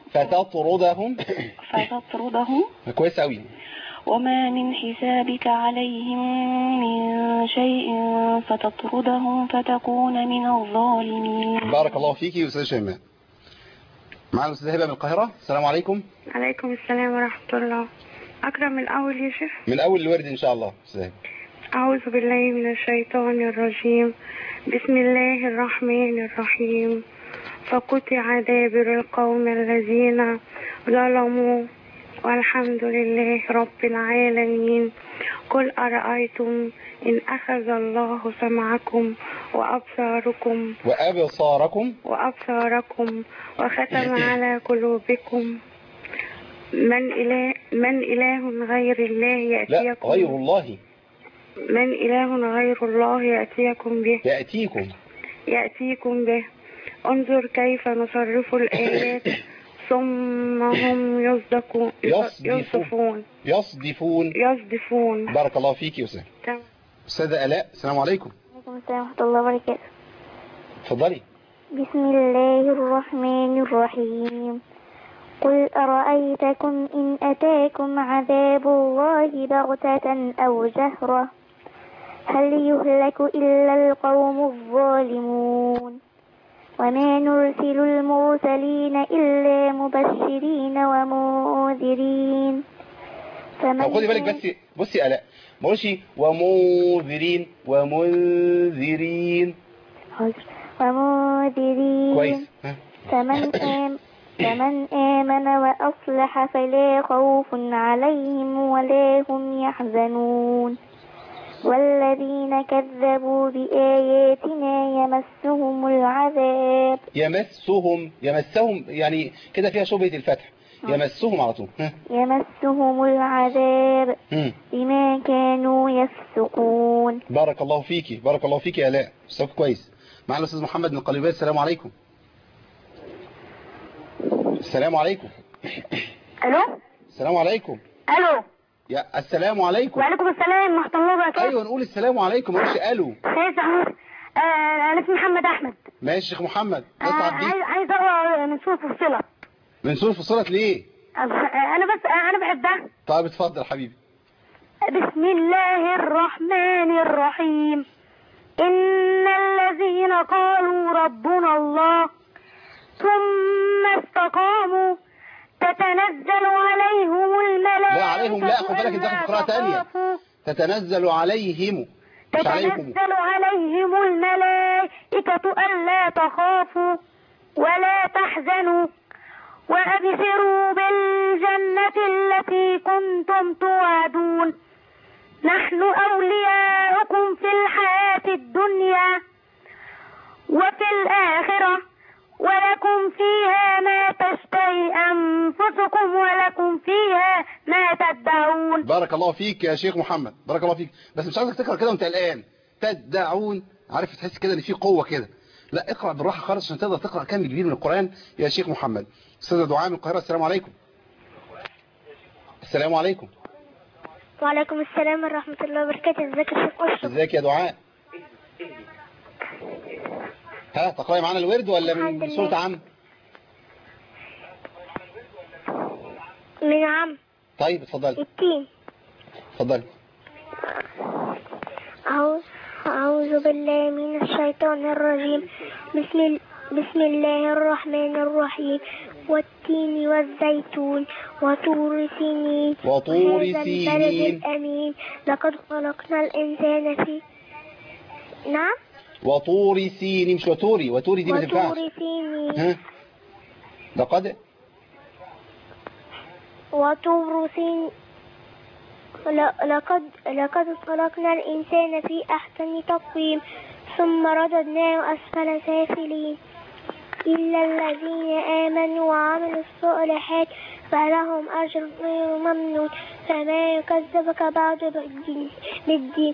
فتطردهم كويس قوي. وما من حسابك عليهم من شيء فتطردهم فتكون من الظالمين. بارك الله فيكي يا أستاذة شيماء. معنا الأستاذة هبة من القاهرة. السلام عليكم. عليكم السلام ورحمة الله. أقرأ من الأول يا شيخ؟ من أول الورد إن شاء الله. أستاذة. أعوذ بالله من الشيطان الرجيم. بسم الله الرحمن الرحيم. فقطع دابر القوم الذين ظلموا والحمد لله رب العالمين. قل أرأيتم إن أخذ الله سمعكم وأبصاركم وختم على قلوبكم من إله غير الله يأتيكم. لا غير الله. من إله غير الله يأتيكم به. انظر كيف نصرف الآيات ثم هم يصدفون. بارك الله فيك يا أستاذ. أستاذة آلاء السلام عليكم. وعليكم السلام ورحمة الله وبركاته. اتفضلي. بسم الله الرحمن الرحيم. قل أرأيتكم إن أتاكم عذاب الله بغتة أو جهرة هل يهلك إلا القوم الظالمون وما نرسل المرسلين إلا مبشرين ومنذرين. طب خدي بالك بس، بصي يا آلاء ما قولش ومنذرين ومنذرين. ومنذرين كويس. فمن آمن وأصلح فلا خوف عليهم ولا هم يحزنون والذين كذبوا بآياتنا يمسهم العذاب. يمسهم يعني كده فيها شبهة الفتح. يمسهم على طول. يمسهم العذاب بما كانوا يفسقون. بارك الله فيكي، بارك الله فيكي يا آلاء، استاذ كويس. معنا الأستاذ محمد من القليوبية. السلام عليكم. السلام عليكم. الو. السلام عليكم. الو. يا السلام عليكم. وعليكم السلام ورحمة الله وبركاته. ايوه نقول السلام عليكم، ما نقولش الو. خير محمود. انا اسمي محمد احمد. ماشي شيخ محمد، اسعد بيك. عايز اقرا من سورة فصلت. من سورة فصلت ليه؟ انا بحبها. طيب اتفضل حبيبي. بسم الله الرحمن الرحيم. إن الذين قالوا ربنا الله ثم استقاموا تتنزل عليهم الملائكة. لا عليهم لا، خد بالك داخل في قراءة تانية. تتنزل عليهم مش عليكم. تتنزل عليهم الملائكة ألا تخافوا ولا تحزنوا وأبشروا بالجنة التي كنتم توعدون نحن أولياؤكم في الحياة الدنيا وفي الآخرة ولكم فيها ما تشتهي أنفسكم ولكم فيها ما تدعون. بارك الله فيك يا شيخ محمد، بارك الله فيك. بس مش عايزك تقرأ كده وانت قلقان. تدعون، عارف تحس كده ان في قوة كده. لا اقرأ بالراحة خالص عشان تقدر تقرأ كم كبير من القرآن يا شيخ محمد. أستاذة دعاء من القاهرة. السلام عليكم. السلام عليكم. وعليكم السلام ورحمة الله وبركاته. ازيك يا شيخ أشرف؟ ازيك يا دعاء؟ ها تقرأي معانا الورد ولا من سورة عم؟ من عم. طيب اتفضلي. التين. اتفضلي. أعوذ بالله من الشيطان الرجيم. بسم الله الرحمن الرحيم. والتين والزيتون وطور سينين وهذا البلد الأمين لقد خلقنا الإنسان في نعم. وطور سينين مش وطوري، وطوري دي ما تنفعش. وطور سينين. وطور سينين لقد خلقنا الإنسان في أحسن تقويم ثم رددناه أسفل سافلين إلا الذين آمنوا وعملوا الصالحات فلهم أجر غير ممنون فما يكذبك بعد بالدين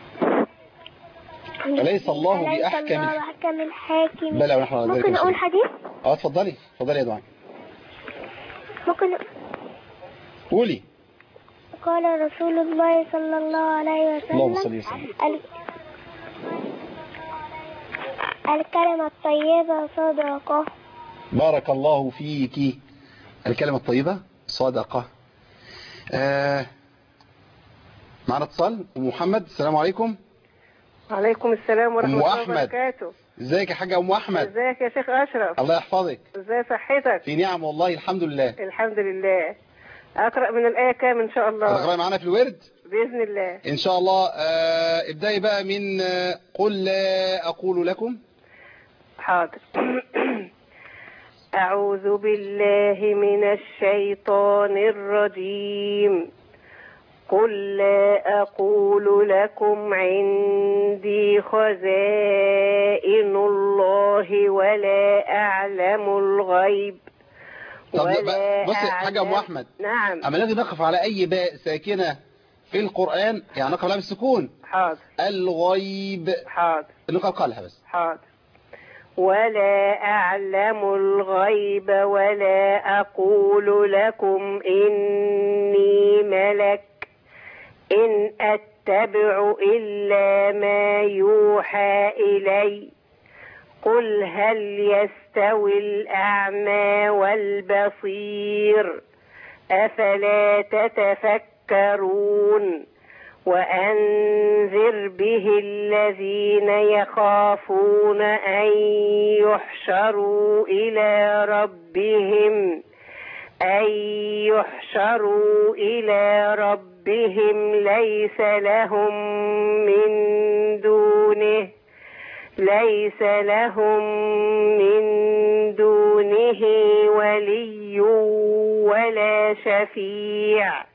أليس الله بأحكم الحاكم. بلى ونحن على ذلك. ممكن أقول حديث؟ اتفضلي اتفضلي يا دعاء. ممكن قولي. قال رسول الله صلى الله عليه وسلم اللهم صل وسلم. الكلمة الطيبة صدقة. بارك الله فيك. الكلمة الطيبة صدقة. معنا اتصال أم محمد. السلام عليكم. وعليكم السلام ورحمة الله وبركاته. ازيك يا حاجة أم أحمد؟ ازيك يا شيخ أشرف؟ الله يحفظك. ازاي صحتك؟ في نعم والله الحمد لله. الحمد لله. أقرأ من الآية كام إن شاء الله؟ هتقرأي معانا في الورد؟ بإذن الله إن شاء الله. ابدأي بقى من قل لا أقول لكم. حاضر. أعوذ بالله من الشيطان الرجيم. قل لا أقول لكم عندي خزائن الله ولا أعلم الغيب. طب بصي حاجة أم أحمد. نعم. أما نجي نقف على أي باء ساكنة في القرآن يعني نقف عليها بالسكون. حاضر. الغيب. حاضر. نقف قالها بس. حاضر. ولا أعلم الغيب ولا أقول لكم إني ملك إن أتبع إلا ما يوحى إلي قل هل يستوي الأعمى والبصير أفلا تتفكرون وأنذر به الذين يخافون أن يحشروا إلى ربهم ليس لهم من دونه ولي ولا شفيع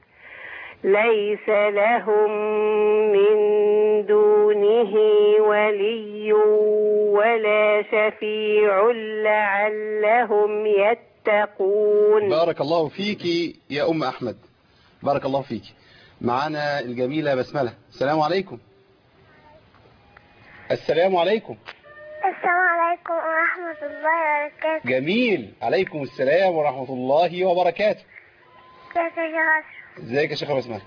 لعلهم يتقون. بارك الله فيك يا أم أحمد، بارك الله فيك. معنا الجميلة بسملة. السلام عليكم. السلام عليكم. السلام عليكم ورحمة الله وبركاته. جميل، عليكم السلام ورحمة الله وبركاته. كيف يا شيخ؟ ازيك يا شيخة بسملة؟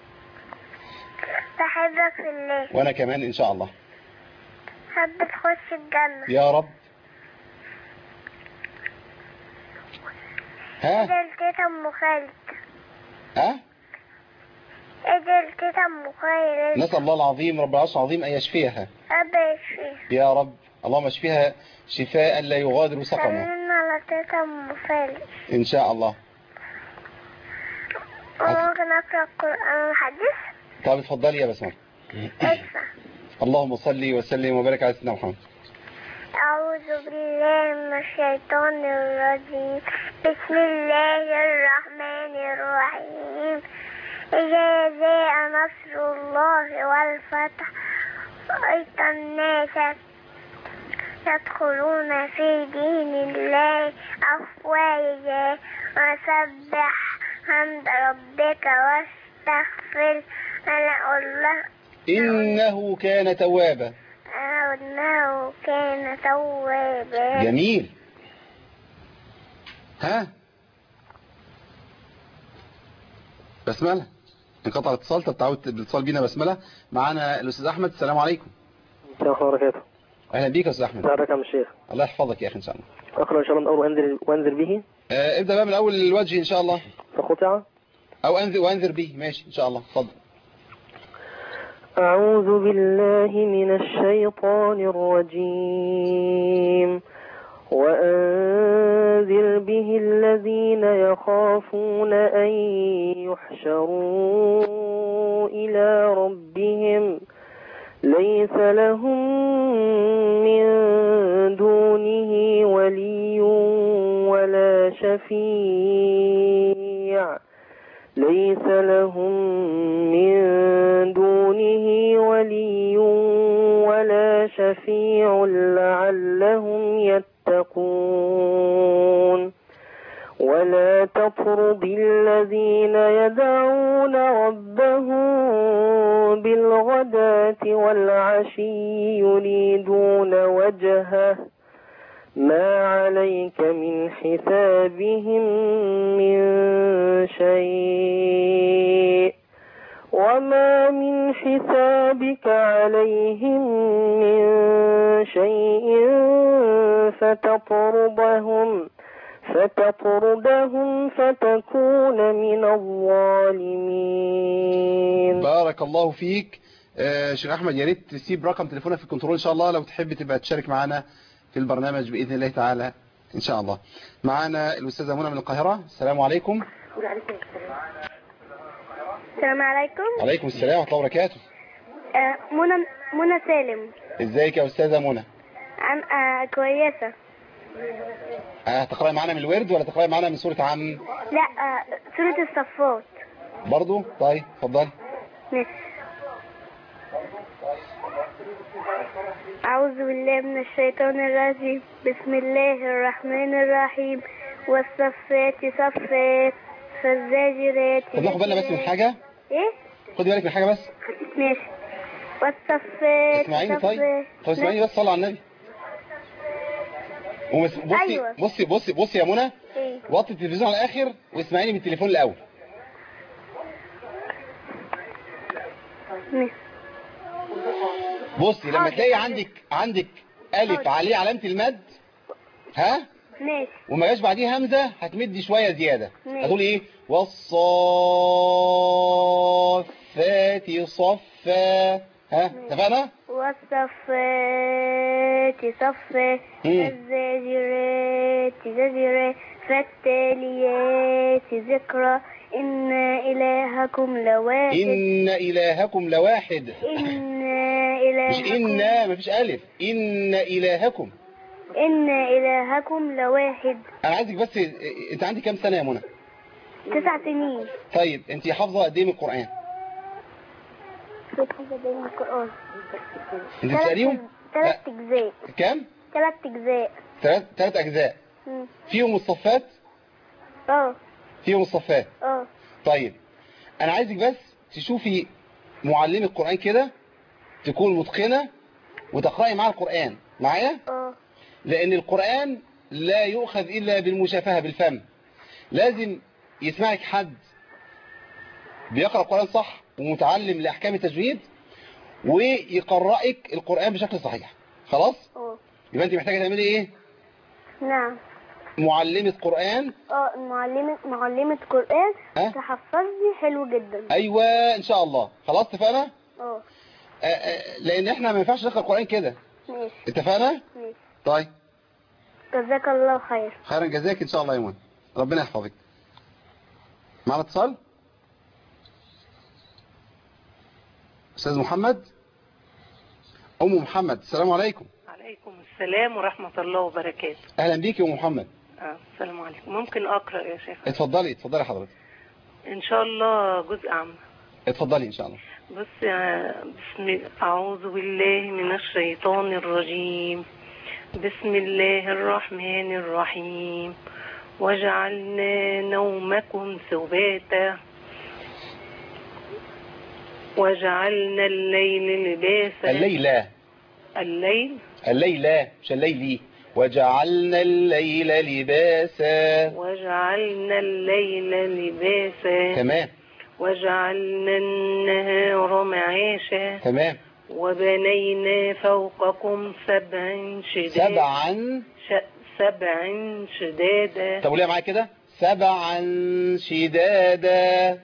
بحبك في الله. وانا كمان ان شاء الله. حب تخش الجنة يا رب. ها؟ ادعي لتيتا ام خالد. ها؟ ادعي لتيتا ام خالد. نسأل الله العظيم رب العرش العظيم ان يشفيها. رب يشفيها يا رب، اللهم اشفيها شفاء لا يغادر سقما. سلمنا على تيتا ام خالد ان شاء الله. وممكن اقرا القرآن الحديث؟ طب اتفضلي يا بسمة. اسمع. اللهم صل وسلم وبارك على سيدنا محمد. أعوذ بالله من الشيطان الرجيم. بسم الله الرحمن الرحيم. إذا جاء نصر الله والفتح رأيت الناس يدخلون في دين الله أفواجا وسبح حمد ربك واستغفر إنه كان توابا. إنه كان توابا. جميل. ها بسملة، انقطع الاتصال. طب تعود بالاتصال بينا بسملة. معانا الأستاذ أحمد. السلام عليكم. السلام عليكم ورحمة الله وبركاته. أهلا بيك يا أستاذ أحمد. ازيك يا عم الشيخ؟ الله يحفظك يا أخي إن شاء الله. أقرأ إن شاء الله من أول وأنذر به. ابدأ بقى من أول الوجه إن شاء الله. فقطع أو وأنذر به. ماشي إن شاء الله. اتفضل. أعوذ بالله من الشيطان الرجيم. وأنذر به الذين يخافون أن يحشروا إلى ربهم ليس لهم من دونه ولي ولا شفيع ليس لهم من دونه ولي ولا شفيع لعلهم يتقون. ولا تطرد الذين يدعون ربهم بالغداة والعشي يريدون وجهه ما عليك من حسابهم من شيء وما من حسابك عليهم من شيء فتطردهم فتكون من الظالمين. بارك الله فيك. شيخ أحمد، يا ريت تسيب رقم تليفونك في الكنترول إن شاء الله لو تحب تبقى تشارك معنا في البرنامج بإذن الله تعالى إن شاء الله. معنا الأستاذة منى من القاهرة. السلام عليكم. السلام عليكم. عليكم السلام ورحمة الله وبركاته. منى سالم. ازيك يا أستاذة منى؟ كويسة. تقرأي معنا من الورد ولا تقرأي معنا من سورة عم؟ لا، سورة الصفات برضو. طيب اتفضلي. أعوذ بالله من الشيطان الرجيم. بسم الله الرحمن الرحيم. والصفات صفات فالزاجرات. طب ناخد بالنا بس من حاجة. ايه؟ خدي بالك من حاجة بس. ماشي. والصفات اسمعيني. طيب اسمعيني بس، صلي على النبي. بصي أيوة. بصي يا منى. ايه؟ وطي التلفزيون على الآخر واسمعيني من التليفون الأول. بصي لما تلاقي عندك ألف عليه علامة المد، ها، ماشي، وما جاش بعديه همزة، هتمدي شوية زيادة. ماشي. هتقول ايه؟ والصافات صفا. ها، اتفقنا؟ والصفات صفا، الزاجرات زجرا، فالتاليات ذكرا، إن إلهكم لواحد. إن إلهكم لواحد. إن مش إلهكم، إن، مفيش ألف. إن إلهكم. إن إلهكم لواحد. أنا عايزك بس، أنت عندك كام سنة يا منى؟ 9 سنين. طيب أنت حافظة قد إيه من القرآن؟ حافظة من القرآن. أنت بتسأليهم؟ 3 أجزاء. كام؟ 3 أجزاء. 3 أجزاء. فيهم الصفات؟ فيهم الصفات. طيب أنا عايزك بس تشوفي معلم القرآن كده، تكون متقنة وتقرأي معاها القرآن معايا. لأن القرآن لا يؤخذ إلا بالمشافهة بالفم. لازم يسمعك حد بيقرأ القرآن صح ومتعلم لأحكام التجويد ويقرأك القرآن بشكل صحيح. خلاص؟ يبقى أنت محتاجة تعملي إيه؟ نعم، معلمة قرآن. معلمة قرآن تحفظني حلو جدا. أيوة إن شاء الله. خلاص اتفقنا؟ لأن إحنا ما ينفعش نقرأ القرآن كده. ماشي. اتفقنا؟ ماشي. طيب جزاك الله خير. خيرا جزاك إن شاء الله يا منى، ربنا يحفظك. معنا اتصال؟ أستاذ محمد، أم محمد، السلام عليكم. عليكم السلام ورحمة الله وبركاته. أهلا بيك يا أم محمد. السلام عليكم. ممكن أقرأ يا شيخ؟ اتفضلي حضرتك. إن شاء الله جزء عام. اتفضلي إن شاء الله. بس أعوذ بالله من الشيطان الرجيم. بسم الله الرحمن الرحيم. وجعلنا نومكم سباتا وجعلنا الليل لباسا. الليلة مش الليلي. وجعلنا الليل لباسا. وجعلنا الليل لباسا. تمام. وجعلنا النهار معاشا. تمام. وبنينا فوقكم سبعا شدادا. طب قوليها معايا كده. سبعا شدادا.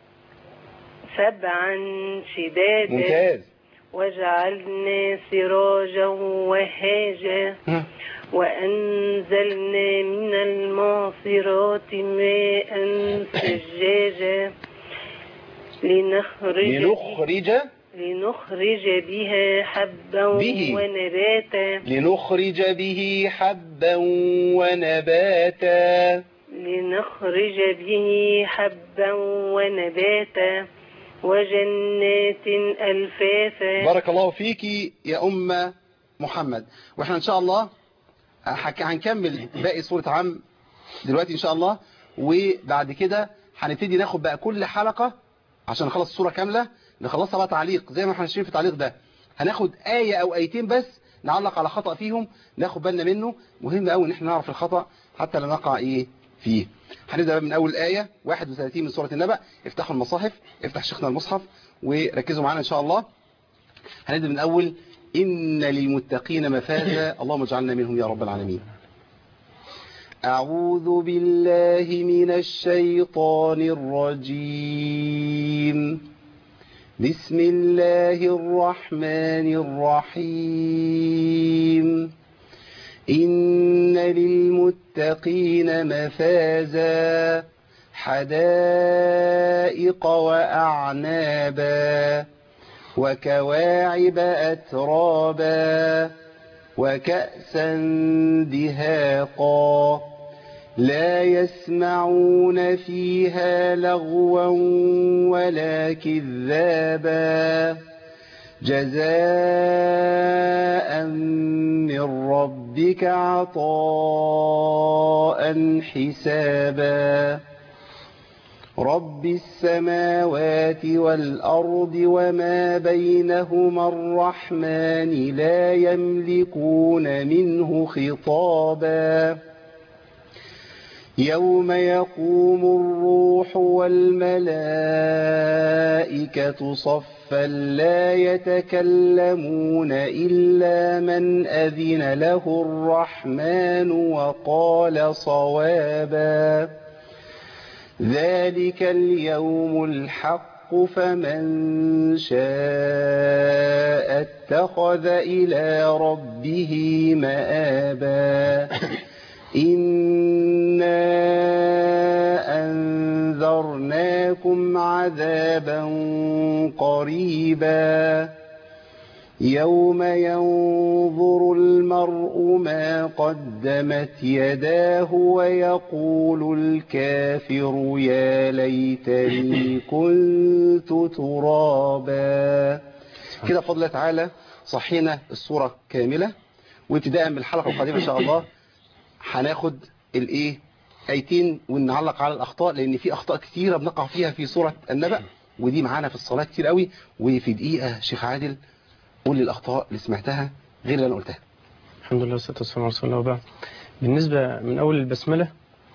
ممتاز. وجعلنا سراجا وهاجا. وأنزلنا من المعصرات ماء ثجاجا لنخرج بها حبا ونباتا. لنخرج به حبا ونباتا. لنخرج به حبا ونباتا وجنات ألفافا. بارك الله فيكي يا أم محمد. وإحنا إن شاء الله هنكمل باقي سورة عام دلوقتي إن شاء الله، وبعد كده هنبتدي ناخد بقى كل حلقة عشان نخلص السورة كاملة، نخلصها بقى تعليق زي ما احنا شايفين في التعليق ده. هناخد آية أو آيتين بس نعلق على خطأ فيهم ناخد بالنا منه. مهم قوي ان احنا نعرف الخطأ حتى لا نقع فيه. هنبدأ من أول آية 31 من سورة النبأ. افتحوا المصاحف، افتح شيخنا المصحف وركزوا معانا إن شاء الله. هنبدأ من أول إن للمتقين مفازا. اللهم اجعلنا منهم يا رب العالمين. أعوذ بالله من الشيطان الرجيم. بسم الله الرحمن الرحيم. إن للمتقين مفازا حدائق وأعنابا وكواعب أترابا وكأسا دهاقا لا يسمعون فيها لغوا ولا كذابا جزاء من ربك عطاء حسابا رب السماوات والأرض وما بينهما الرحمن لا يملكون منه خطابا يوم يقوم الروح والملائكة صفا لا يتكلمون إلا من أذن له الرحمن وقال صوابا ذلك اليوم الحق فمن شاء اتخذ إلى ربه مآبا إنا أنذرناكم عذابا قريبا يوم ينظر المرء ما قدمت يداه ويقول الكافر يا ليتني كنت ترابا. كده بفضل الله تعالى صحينا الصورة كاملة، وابتداء من الحلقة القادمة إن شاء الله هناخد آيتين ونعلق على الأخطاء، لأن في أخطاء كثيرة بنقع فيها في سورة النبأ، ودي معانا في الصلاة كتير قوي. وفي دقيقة شيخ عادل قول لي الأخطاء اللي سمعتها غير اللي أنا قلتها. الحمد لله والصلاة والسلام على رسول الله وبعد. بالنسبة من أول البسملة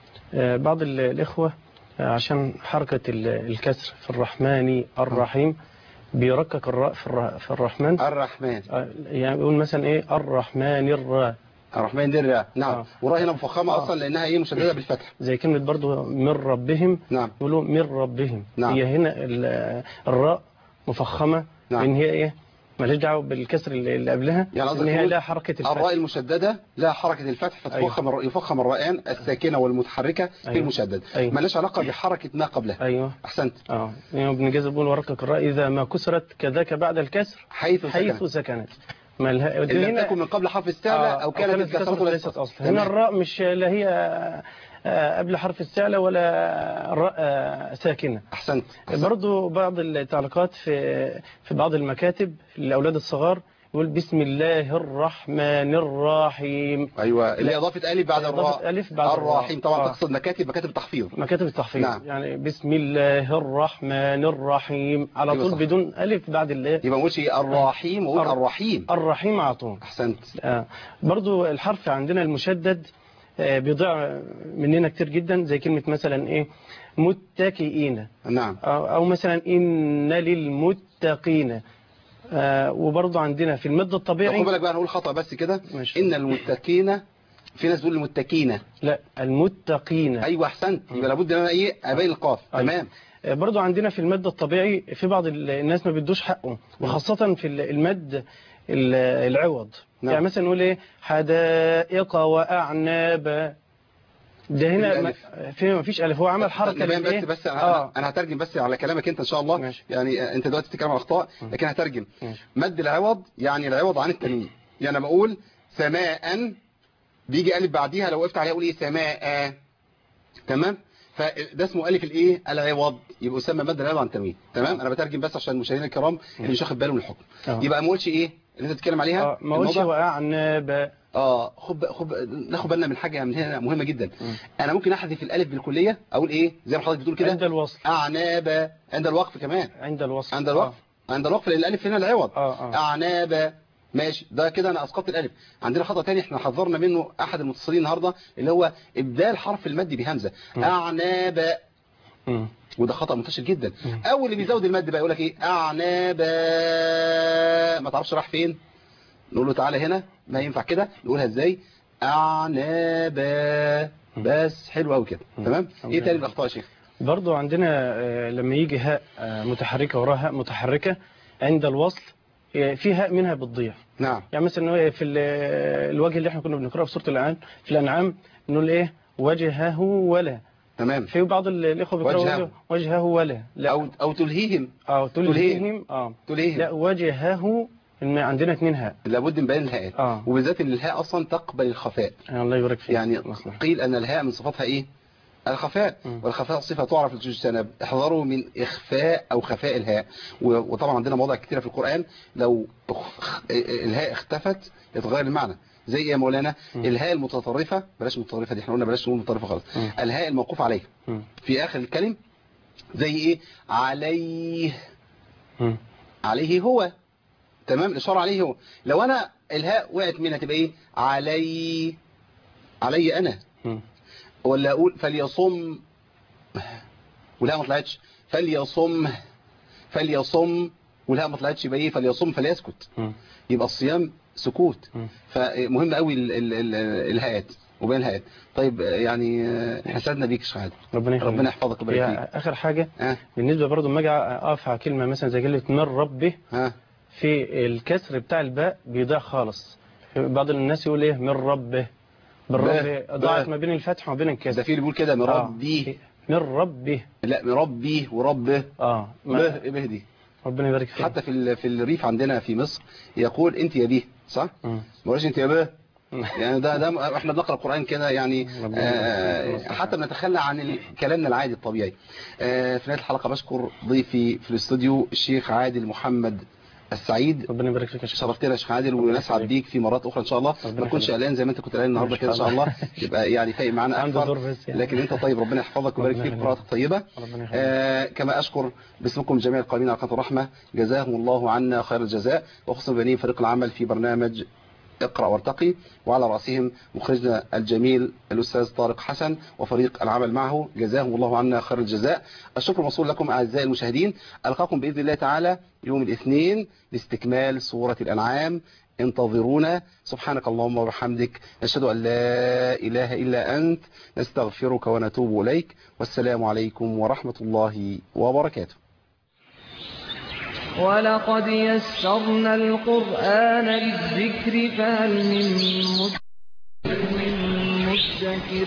بعض الإخوة عشان حركة الكسر في الرحمن الرحيم بيركك الراء في الرحمن يعني يقول مثلا الرحمن الراء الرحمن دي الراء نعم وراء هنا مفخمة أصلا لأنها مشددة بالفتح زي كلمة برضو من ربهم نعم يقولوا من ربهم نعم. هي هنا الراء مفخمة نعم. لأن هي مالهاش دعوه بالكسر اللي قبلها يعني ان هي لها حركه الفتح. الراء المشدده لها حركه الفتح فتفخم يفخم الراءان الساكنه والمتحركه في المشدد مالهاش علاقه بحركه ما قبلها. احسنت. يعني ابن جزر بيقول ورقك الراء اذا ما كسرت كذاك بعد الكسر حيث سكنت مالها لم تكن من قبل حرف استعلاء او كانت الكسره ليست اصلا. هنا الراء مش لا هي قبل حرف استعلاء ولا راء ساكنة. أحسنت. برضو بعض التعليقات في بعض المكاتب للأولاد الصغار يقول بسم الله الرحمن الرحيم. أيوة اللي أضافت ألف بعد الراء. ألف بعد الرحيم طبعا تقصد مكاتب التحفيظ. مكاتب التحفيظ نعم. يعني بسم الله الرحمن الرحيم على طول بدون ألف بعد الله. يبقى ما نقولش الرحيم وقول الرحيم. الرحيم على طول. أحسنت. برضو الحرف عندنا المشدد بيضيع مننا كتير جدا زي كلمة مثلا متكئين. نعم. أو مثلا إن للمتقين. وبرضه عندنا في المد الطبيعي خد بالك بقى نقول خطأ بس كده إن المتقين في ناس بتقول المتقين لا المتقين. أيوة أحسنت يبقى لابد ان انا ابين القاف. تمام. برضه عندنا في المد الطبيعي في بعض الناس ما بيدوش حقه وخاصة في المد العوض. نعم. يعني مثلا نقول حدائق وأعناب ده هنا ما فيش ألف هو عمل حركة بس أنا هترجم بس على كلامك أنت إن شاء الله. ماشي. يعني أنت دلوقتي بتتكلم على الأخطاء لكن هترجم. مد العوض يعني العوض عن التنوين. يعني أنا بقول سماء بيجي ألف بعديها لو وقفت عليها أقول سماء. تمام. فده اسمه ألف العوض يبقى يسمى مد العوض عن التنوين. تمام. أنا بترجم بس عشان المشاهدين الكرام اللي مش واخد باله من الحكم. يبقى ما اقولش اللي انت بتتكلم عليها ما اقولش وأعناب. ناخد بالنا من حاجه من هنا مهمه جدا. انا ممكن احذف الالف بالكليه اقول زي ما حضرتك بتقول كده عند الوصل اعناب عند الوقف كمان عند الوصل عند الوقف لان الالف هنا العوض. اعناب ماشي ده كده انا اسقطت الالف. عندنا خطأ تاني احنا حذرنا منه احد المتصلين النهارده اللي هو ابدال حرف المد بهمزه اعناب وده خطأ منتشر جدا. اول اللي بيزود المد بقى يقول لك اعناب ما تعرفش راح فين نقول له تعالى هنا ما ينفع كده نقولها ازاي اعنابا بس حلو قوي كده. تمام. تاني الاخطاء يا شيخ؟ برضو عندنا لما يجي هاء متحركه وراها هاء متحركه عند الوصل في هاء منها بتضيع. نعم. يعني مثلا في الوجه اللي احنا كنا بنقراه في سوره الانعام نقول وجهه ولا. تمام. في بعض الاخوه بيقراوا وجهه ولا لا او تلهيهم تلهيهم لا وجهه عندنا 2 هاء لابد من بيان الهاءات. وبالذات ان الهاء اصلا تقبل الخفاء. الله يبارك فيك. يعني قيل ان الهاء من صفاتها الخفاء. والخفاء صفه تعرف للجنب احذروا من اخفاء او خفاء الهاء. وطبعا عندنا مواضع كثيره في القرآن لو الهاء اختفت يتغير المعنى زي يا مولانا الهاء المتطرفه بلاش متطرفه دي احنا قلنا بلاش نقول متطرفه خالص. الهاء الموقوف عليه في اخر الكلم زي عليه عليه هو. تمام. الإشارة عليه هو لو أنا الهاء وقعت منها تبقى علي أنا ولا أقول فليصم والها ما طلعتش فليصم والها ما طلعتش، يبقى ايه؟ فليصم فليسكت. يبقى الصيام سكوت. فمهم قوي الهاءات وبين الهاءات. طيب يعني حسدنا بيك شهاده، ربنا يحفظك ويبارك فيك. اخر حاجه بالنسبه برضو لما اجي اقف على كلمه مثلا زي كلمه من ربه، في الكسر بتاع الباء بيضيع خالص. بعض الناس يقول ايه من ربه، بالرب ضاعت ما بين الفتح وما بين الكسر. ده في اللي بيقول كده من ربي، من ربه، لا من ربي وربه. به دي ربنا يبارك فيك. حتى في الريف عندنا في مصر يقول انت يا بيه، صح؟ ما بقولش انت يا بيه. يعني ده احنا بنقرا القران كده يعني حتى بنتخلى عن كلامنا العادي الطبيعي. في نهايه الحلقه بشكر ضيفي في الاستوديو الشيخ عادل محمد السعيد. ربنا يبارك فيك. شرفتنا يا شيخ عادل، ونسعد بيك في مرات اخرى ان شاء الله. ما تكونش قلقان زي ما انت كنت قلقان النهارده كده ان شاء الله، يبقى يعني فايق معانا اكثر. لكن انت طيب، ربنا يحفظك ويبارك فيك قراءتك طيبه. كما اشكر باسمكم جميع القائمين على قناه الرحمه، جزاهم الله عنا خير الجزاء، وخصوصا بني فريق العمل في برنامج اقرأ وارتقي، وعلى رأسهم مخرجنا الجميل الأستاذ طارق حسن وفريق العمل معه، جزاهم الله عنا خير الجزاء. الشكر موصول لكم أعزائي المشاهدين. ألقاكم بإذن الله تعالى يوم الاثنين لاستكمال سورة الأنعام. انتظرونا. سبحانك اللهم وبحمدك، نشهد أن لا إله إلا أنت، نستغفرك ونتوب إليك، والسلام عليكم ورحمة الله وبركاته. ولقد يسرنا القرآن للذكر فهل من مدكر.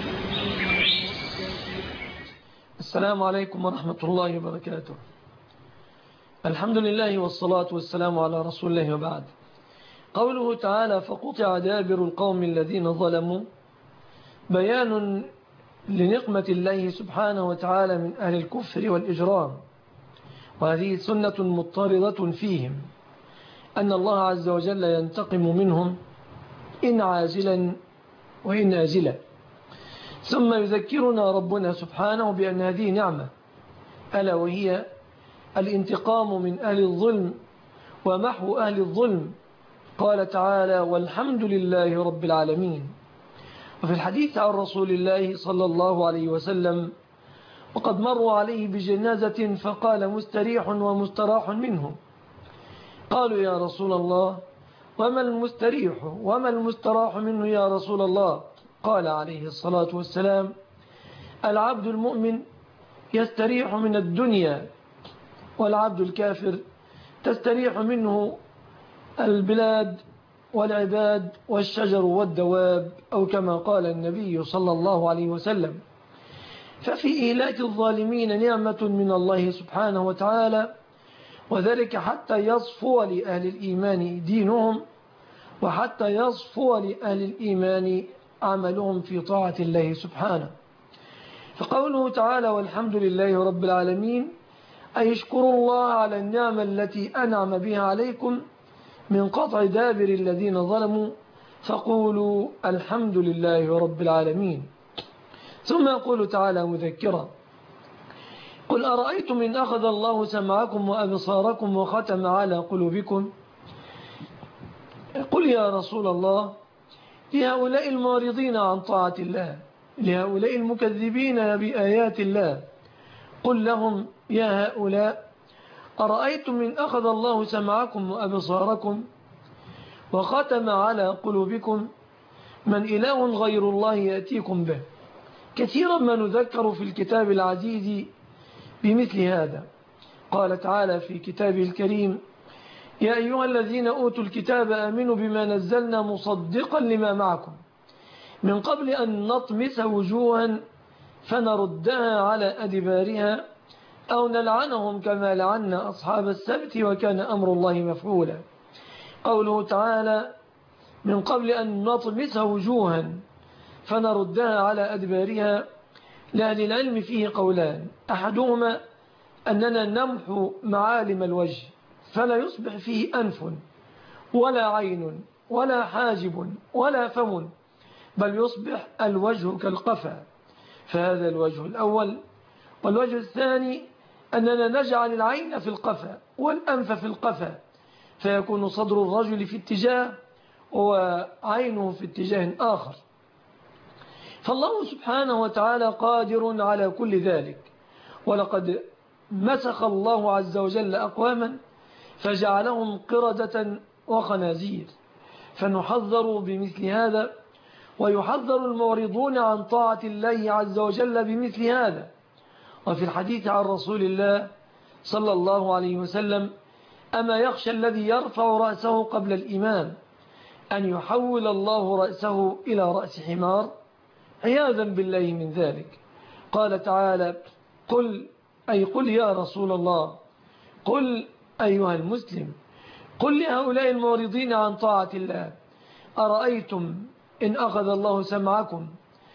السلام عليكم ورحمة الله وبركاته. الحمد لله والصلاة والسلام على رسول الله وبعد. قوله تعالى فقطع دابر القوم الذين ظلموا، بيان لنقمة الله سبحانه وتعالى من أهل الكفر والإجرام، وهذه سنة مضطردة فيهم، أن الله عز وجل ينتقم منهم إن عاجلا وإن آجلا. ثم يذكرنا ربنا سبحانه بأن هذه نعمة، ألا وهي الانتقام من أهل الظلم ومحو أهل الظلم. قال تعالى والحمد لله رب العالمين. وفي الحديث عن رسول الله صلى الله عليه وسلم وقد مروا عليه بجنازة فقال مستريح ومستراح منه. قالوا يا رسول الله وما المستريح وما المستراح منه يا رسول الله؟ قال عليه الصلاة والسلام العبد المؤمن يستريح من الدنيا، والعبد الكافر تستريح منه البلاد والعباد والشجر والدواب، أو كما قال النبي صلى الله عليه وسلم. ففي إهلاك الظالمين نعمة من الله سبحانه وتعالى، وذلك حتى يصفو لأهل الإيمان دينهم، وحتى يصفو لأهل الإيمان عملهم في طاعة الله سبحانه. فقوله تعالى والحمد لله رب العالمين أي اشكروا الله على النعمة التي أنعم بها عليكم من قطع دابر الذين ظلموا، فقولوا الحمد لله رب العالمين. ثم يقول تعالى مذكرا قل أرأيتم إن أخذ الله سمعكم وأبصاركم وختم على قلوبكم. قل يا رسول الله لهؤلاء المعرضين عن طاعة الله، لهؤلاء المكذبين بآيات الله، قل لهم يا هؤلاء أرأيتم إن أخذ الله سمعكم وأبصاركم وختم على قلوبكم من إله غير الله يأتيكم به. كثيرا ما نذكر في الكتاب العزيز بمثل هذا. قال تعالى في كتابه الكريم يا أيها الذين أوتوا الكتاب آمنوا بما نزلنا مصدقا لما معكم من قبل أن نطمس وجوها فنردها على أدبارها أو نلعنهم كما لعنا أصحاب السبت وكان أمر الله مفعولا. قوله تعالى من قبل أن نطمس وجوها فنردها على أدبارها، لأهل العلم فيه قولان، أحدهما أننا نمحو معالم الوجه فلا يصبح فيه أنف ولا عين ولا حاجب ولا فم، بل يصبح الوجه كالقفا، فهذا الوجه الأول. والوجه الثاني أننا نجعل العين في القفا والأنف في القفا، فيكون صدر الرجل في اتجاه وعينه في اتجاه آخر. فالله سبحانه وتعالى قادر على كل ذلك. ولقد مسخ الله عز وجل أقواما فجعلهم قردة وخنازير، فنحذر بمثل هذا، ويحذر المعرضون عن طاعة الله عز وجل بمثل هذا. وفي الحديث عن رسول الله صلى الله عليه وسلم: أما يخشى الذي يرفع رأسه قبل الإمام أن يحول الله رأسه إلى رأس حمار؟ عياذا بالله من ذلك. قال تعالى: قل يا رسول الله، قل أيها المسلم، قل لهؤلاء المعرضين عن طاعة الله: أرأيتم إن أخذ الله سمعكم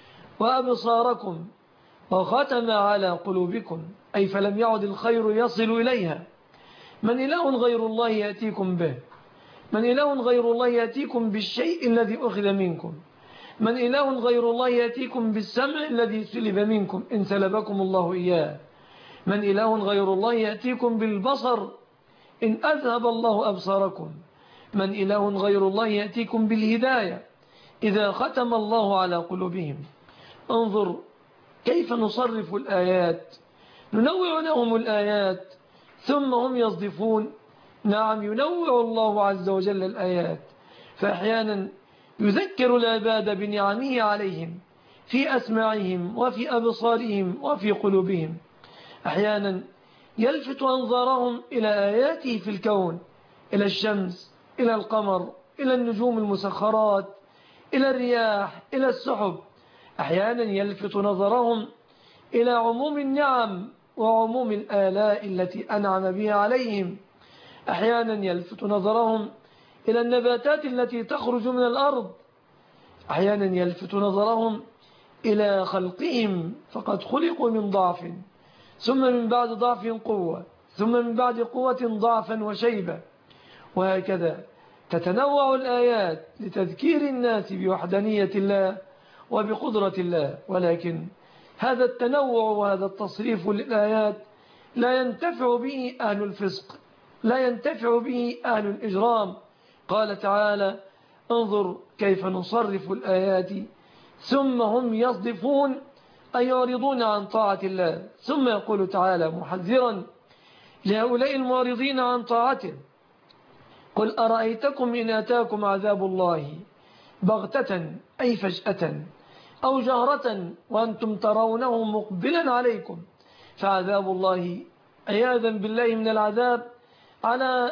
وأبصاركم وختم على قلوبكم، أي فلم يعد الخير يصل إليها، من إله غير الله يأتيكم به؟ من إله غير الله يأتيكم بالشيء الذي أخذ منكم؟ من إله غير الله يأتيكم بالسمع الذي سلب منكم إن سلبكم الله إياه؟ من إله غير الله يأتيكم بالبصر إن أذهب الله أبصاركم؟ من إله غير الله يأتيكم بالهداية إذا ختم الله على قلوبهم؟ انظر كيف نصرف الآيات، ننوع لهم الآيات ثم هم يصدفون. نعم، ينوع الله عز وجل الآيات، فأحيانا يذكر العباد بنعمه عليهم في أسماعهم وفي أبصارهم وفي قلوبهم. أحيانا يلفت أنظارهم إلى آياته في الكون، إلى الشمس، إلى القمر، إلى النجوم المسخرات، إلى الرياح، إلى السحب. أحيانا يلفت نظرهم إلى عموم النعم وعموم الآلاء التي أنعم بها عليهم. أحيانا يلفت نظرهم إلى النباتات التي تخرج من الأرض. أحيانا يلفت نظرهم إلى خلقهم، فقد خلقوا من ضعف، ثم من بعد ضعف قوة، ثم من بعد قوة ضعفا وشيبة، وهكذا تتنوع الآيات لتذكير الناس بوحدانية الله وبقدرة الله. ولكن هذا التنوع وهذا التصريف للآيات لا ينتفع به أهل الفسق، لا ينتفع به أهل الإجرام. قال تعالى: انظر كيف نصرف الآيات ثم هم يصدفون، أي يعرضون عن طاعة الله. ثم يقول تعالى محذرا لهؤلاء المعرضين عن طاعته: قل أرأيتكم إن أتاكم عذاب الله بغتة، أي فجأة، أو جهرة وأنتم ترونه مقبلا عليكم. فعذاب الله عياذا بالله من العذاب على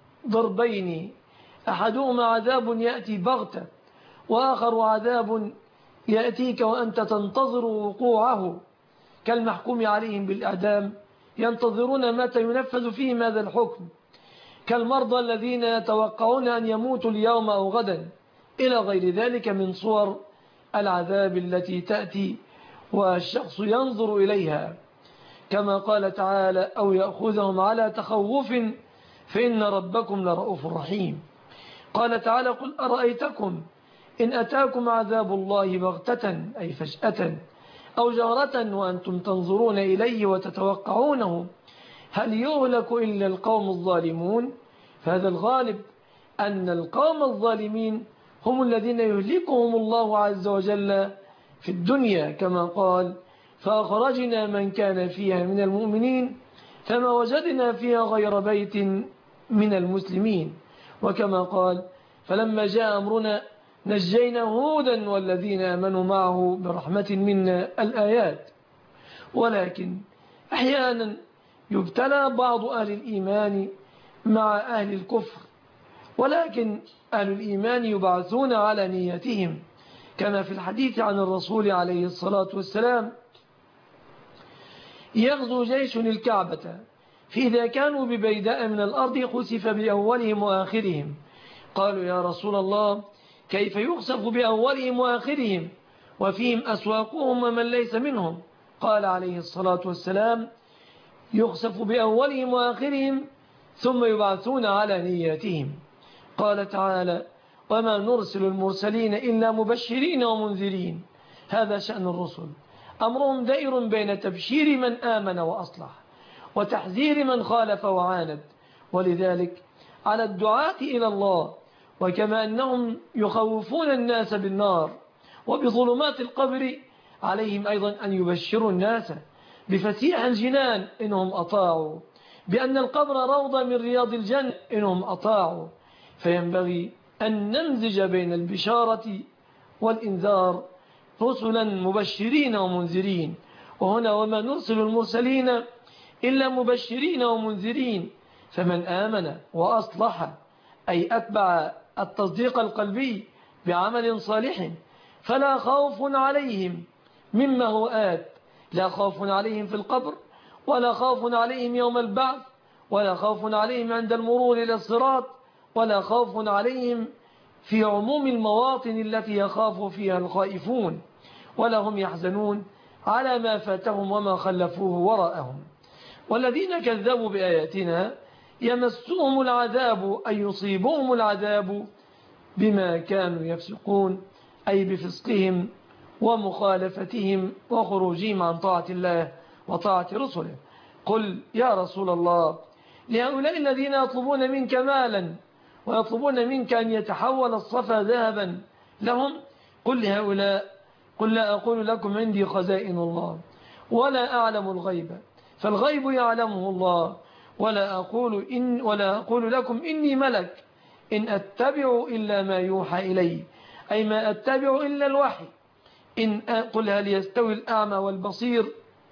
ضربين: أحدهما عذاب يأتي بغتة، وآخر عذاب يأتيك وأنت تنتظر وقوعه، كالمحكوم عليهم بالإعدام ينتظرون متى ينفذ فيهم هذا الحكم، كالمرضى الذين يتوقعون أن يموتوا اليوم أو غدا، إلى غير ذلك من صور العذاب التي تأتي والشخص ينظر إليها. كما قال تعالى: أو يأخذهم على تخوف فإن ربكم لرؤوف رحيم. قال تعالى: قل أرأيتكم إن أتاكم عذاب الله بغتة، أي فجأة، أو جهرة وأنتم تنظرون إليه وتتوقعونه، هل يهلك إلا القوم الظالمون؟ فهذا الغالب أن القوم الظالمين هم الذين يهلكهم الله عز وجل في الدنيا، كما قال: فأخرجنا من كان فيها من المؤمنين فما وجدنا فيها غير بيت من المسلمين. وكما قال: فلما جاء أمرنا نجينا هودا والذين آمنوا معه برحمة منا، الآيات. ولكن أحيانا يبتلى بعض أهل الإيمان مع أهل الكفر، ولكن أهل الإيمان يبعثون على نيتهم، كما في الحديث عن الرسول عليه الصلاة والسلام: يغزو جيش الكعبة، فإذا كانوا ببيداء من الأرض خسف بأولهم وآخرهم. قالوا: يا رسول الله، كيف يخسف بأولهم وآخرهم وفيهم أسواقهم ومن ليس منهم؟ قال عليه الصلاة والسلام: يخسف بأولهم وآخرهم ثم يبعثون على نياتهم. قال تعالى: وما نرسل المرسلين إلا مبشرين ومنذرين. هذا شأن الرسل، أمرهم دائر بين تبشير من آمن وأصلح وتحذير من خالف وعاند. ولذلك على الدعاة إلى الله، وكما أنهم يخوفون الناس بالنار وبظلمات القبر عليهم أيضا أن يبشروا الناس بفسيح الجنان إنهم أطاعوا، بأن القبر روضة من رياض الجنة إنهم أطاعوا. فينبغي أن نمزج بين البشارة والإنذار، رسلا مبشرين ومنذرين. وهنا وما نرسل المرسلين إلا مبشرين ومنذرين، فمن آمن وأصلح أي أتبع التصديق القلبي بعمل صالح فلا خوف عليهم مما هو آت، لا خوف عليهم في القبر، ولا خوف عليهم يوم البعث، ولا خوف عليهم عند المرور إلى الصراط، ولا خوف عليهم في عموم المواطن التي يخاف فيها الخائفون، ولا هم يحزنون على ما فاتهم وما خلفوه وراءهم. والذين كذبوا بآياتنا يمسهم العذاب أي يصيبهم العذاب بما كانوا يفسقون، أي بفسقهم ومخالفتهم وخروجهم عن طاعة الله وطاعة رسله. قل يا رسول الله لهؤلاء الذين يطلبون منك مالا ويطلبون منك أن يتحول الصفا ذهبا لهم، قل لهؤلاء قل لا أقول لكم عندي خزائن الله ولا أعلم الغيب، فالغيب يعلمه الله، ولا أقول لكم إني ملك إن أتبع إلا ما يوحى إلي، أي ما أتبع إلا الوحي. قل هل يستوي الأعمى والبصير؟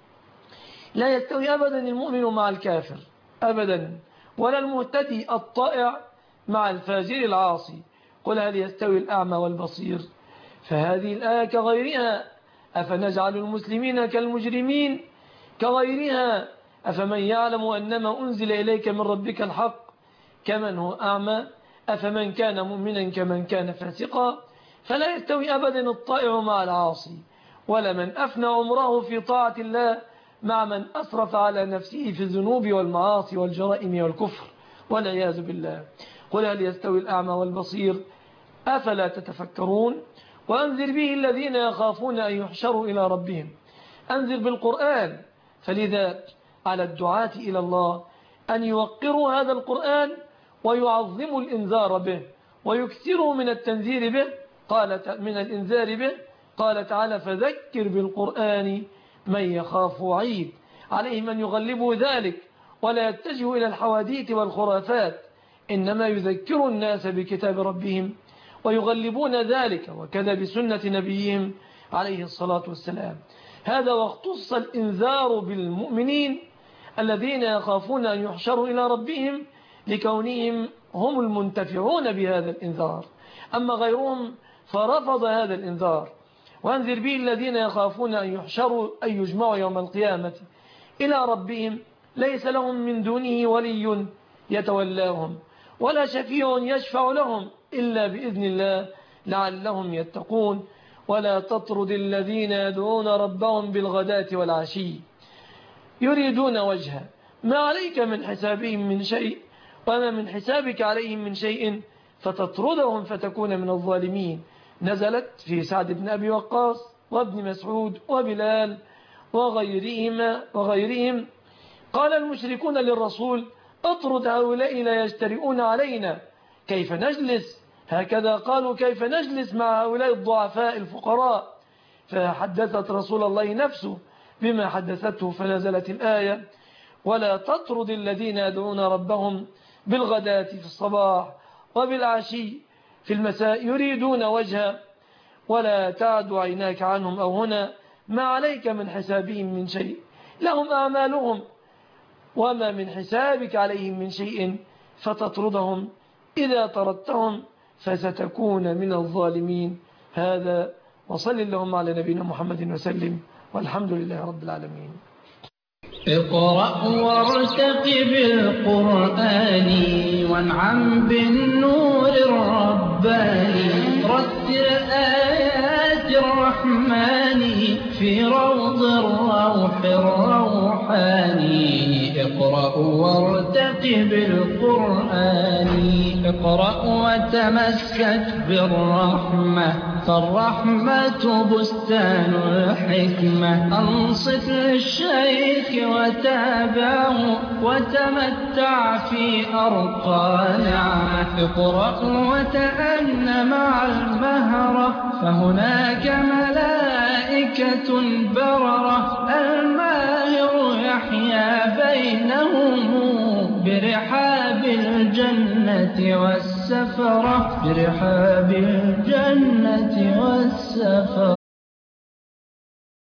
لا يستوي أبدا المؤمن مع الكافر أبدا، ولا المهتدي الطائع مع الفاجر العاصي. قل هل يستوي الأعمى والبصير؟ فهذه الآية كغيرها، أفنجعل المسلمين كالمجرمين كغيرها، أفمن يعلم أنما أنزل إليك من ربك الحق كمن هو أعمى، أفمن كان مؤمنا كمن كان فاسقا. فلا يستوي أبدا الطائع مع العاصي، ولا من أفنى عمره في طاعة الله مع من أسرف على نفسه في الذنوب والمعاصي والجرائم والكفر والعياذ بالله. قل هل يستوي الأعمى والبصير أفلا تتفكرون؟ وأنذر به الذين يخافون أن يحشروا إلى ربهم. أنذر بالقرآن، فلذا على الدعاة إلى الله أن يوقروا هذا القرآن ويعظموا الإنذار به ويكثروا من التنذير به، من الإنذار به. قال تعالى فذكر بالقرآن من يخاف وعيد. عليهم أن يغلبوا ذلك ولا يتجهوا إلى الحواديت والخرافات، إنما يذكروا الناس بكتاب ربهم ويغلبون ذلك وكذا بسنة نبيهم عليه الصلاة والسلام. هذا واختص الإنذار بالمؤمنين الذين يخافون أن يحشروا إلى ربهم لكونهم هم المنتفعون بهذا الإنذار، أما غيرهم فرفض هذا الإنذار. وأنذر به الذين يخافون أن يحشروا أن يجمعوا يوم القيامة إلى ربهم ليس لهم من دونه ولي يتولاهم ولا شفيع يشفع لهم إلا بإذن الله لعلهم يتقون. ولا تطرد الذين يدعون ربهم بالغداة والعشي يريدون وجهه ما عليك من حسابهم من شيء وما من حسابك عليهم من شيء فتطردهم فتكون من الظالمين. نزلت في سعد بن أبي وقاص وابن مسعود وبلال وغيرهم. قال المشركون للرسول اطرد هؤلاء لا يجترئون علينا كيف نجلس، هكذا قالوا كيف نجلس مع هؤلاء الضعفاء الفقراء. فحدثت رسول الله نفسه بما حدثته، فنزلت الآية ولا تطرد الذين يدعون ربهم بالغداة في الصباح وبالعشي في المساء يريدون وجهه ولا تعد عيناك عنهم، أو هنا ما عليك من حسابهم من شيء لهم أعمالهم وما من حسابك عليهم من شيء فتطردهم إذا طردتهم فستكون من الظالمين. هذا وصل اللهم على نبينا محمد وسلم والحمد لله رب العالمين. اقرأ وارتقب القرآن وانعم بالنور الرباني، رتل آيات الرحمن في روض الروح الروحاني. اقرأ وارتقب القرآن، اقرأ وتمسك بالرحمة، فالرحمة بستان الحكمة. أنصت للشيخ وتابعه وتمتع في أرقى نعمة. اقرأ وتأن مع المهرة فهناك ملائكة بررة الماهر يحيا بينهم برحاب الجنة والسفرة برحاب الجنة والسفرة.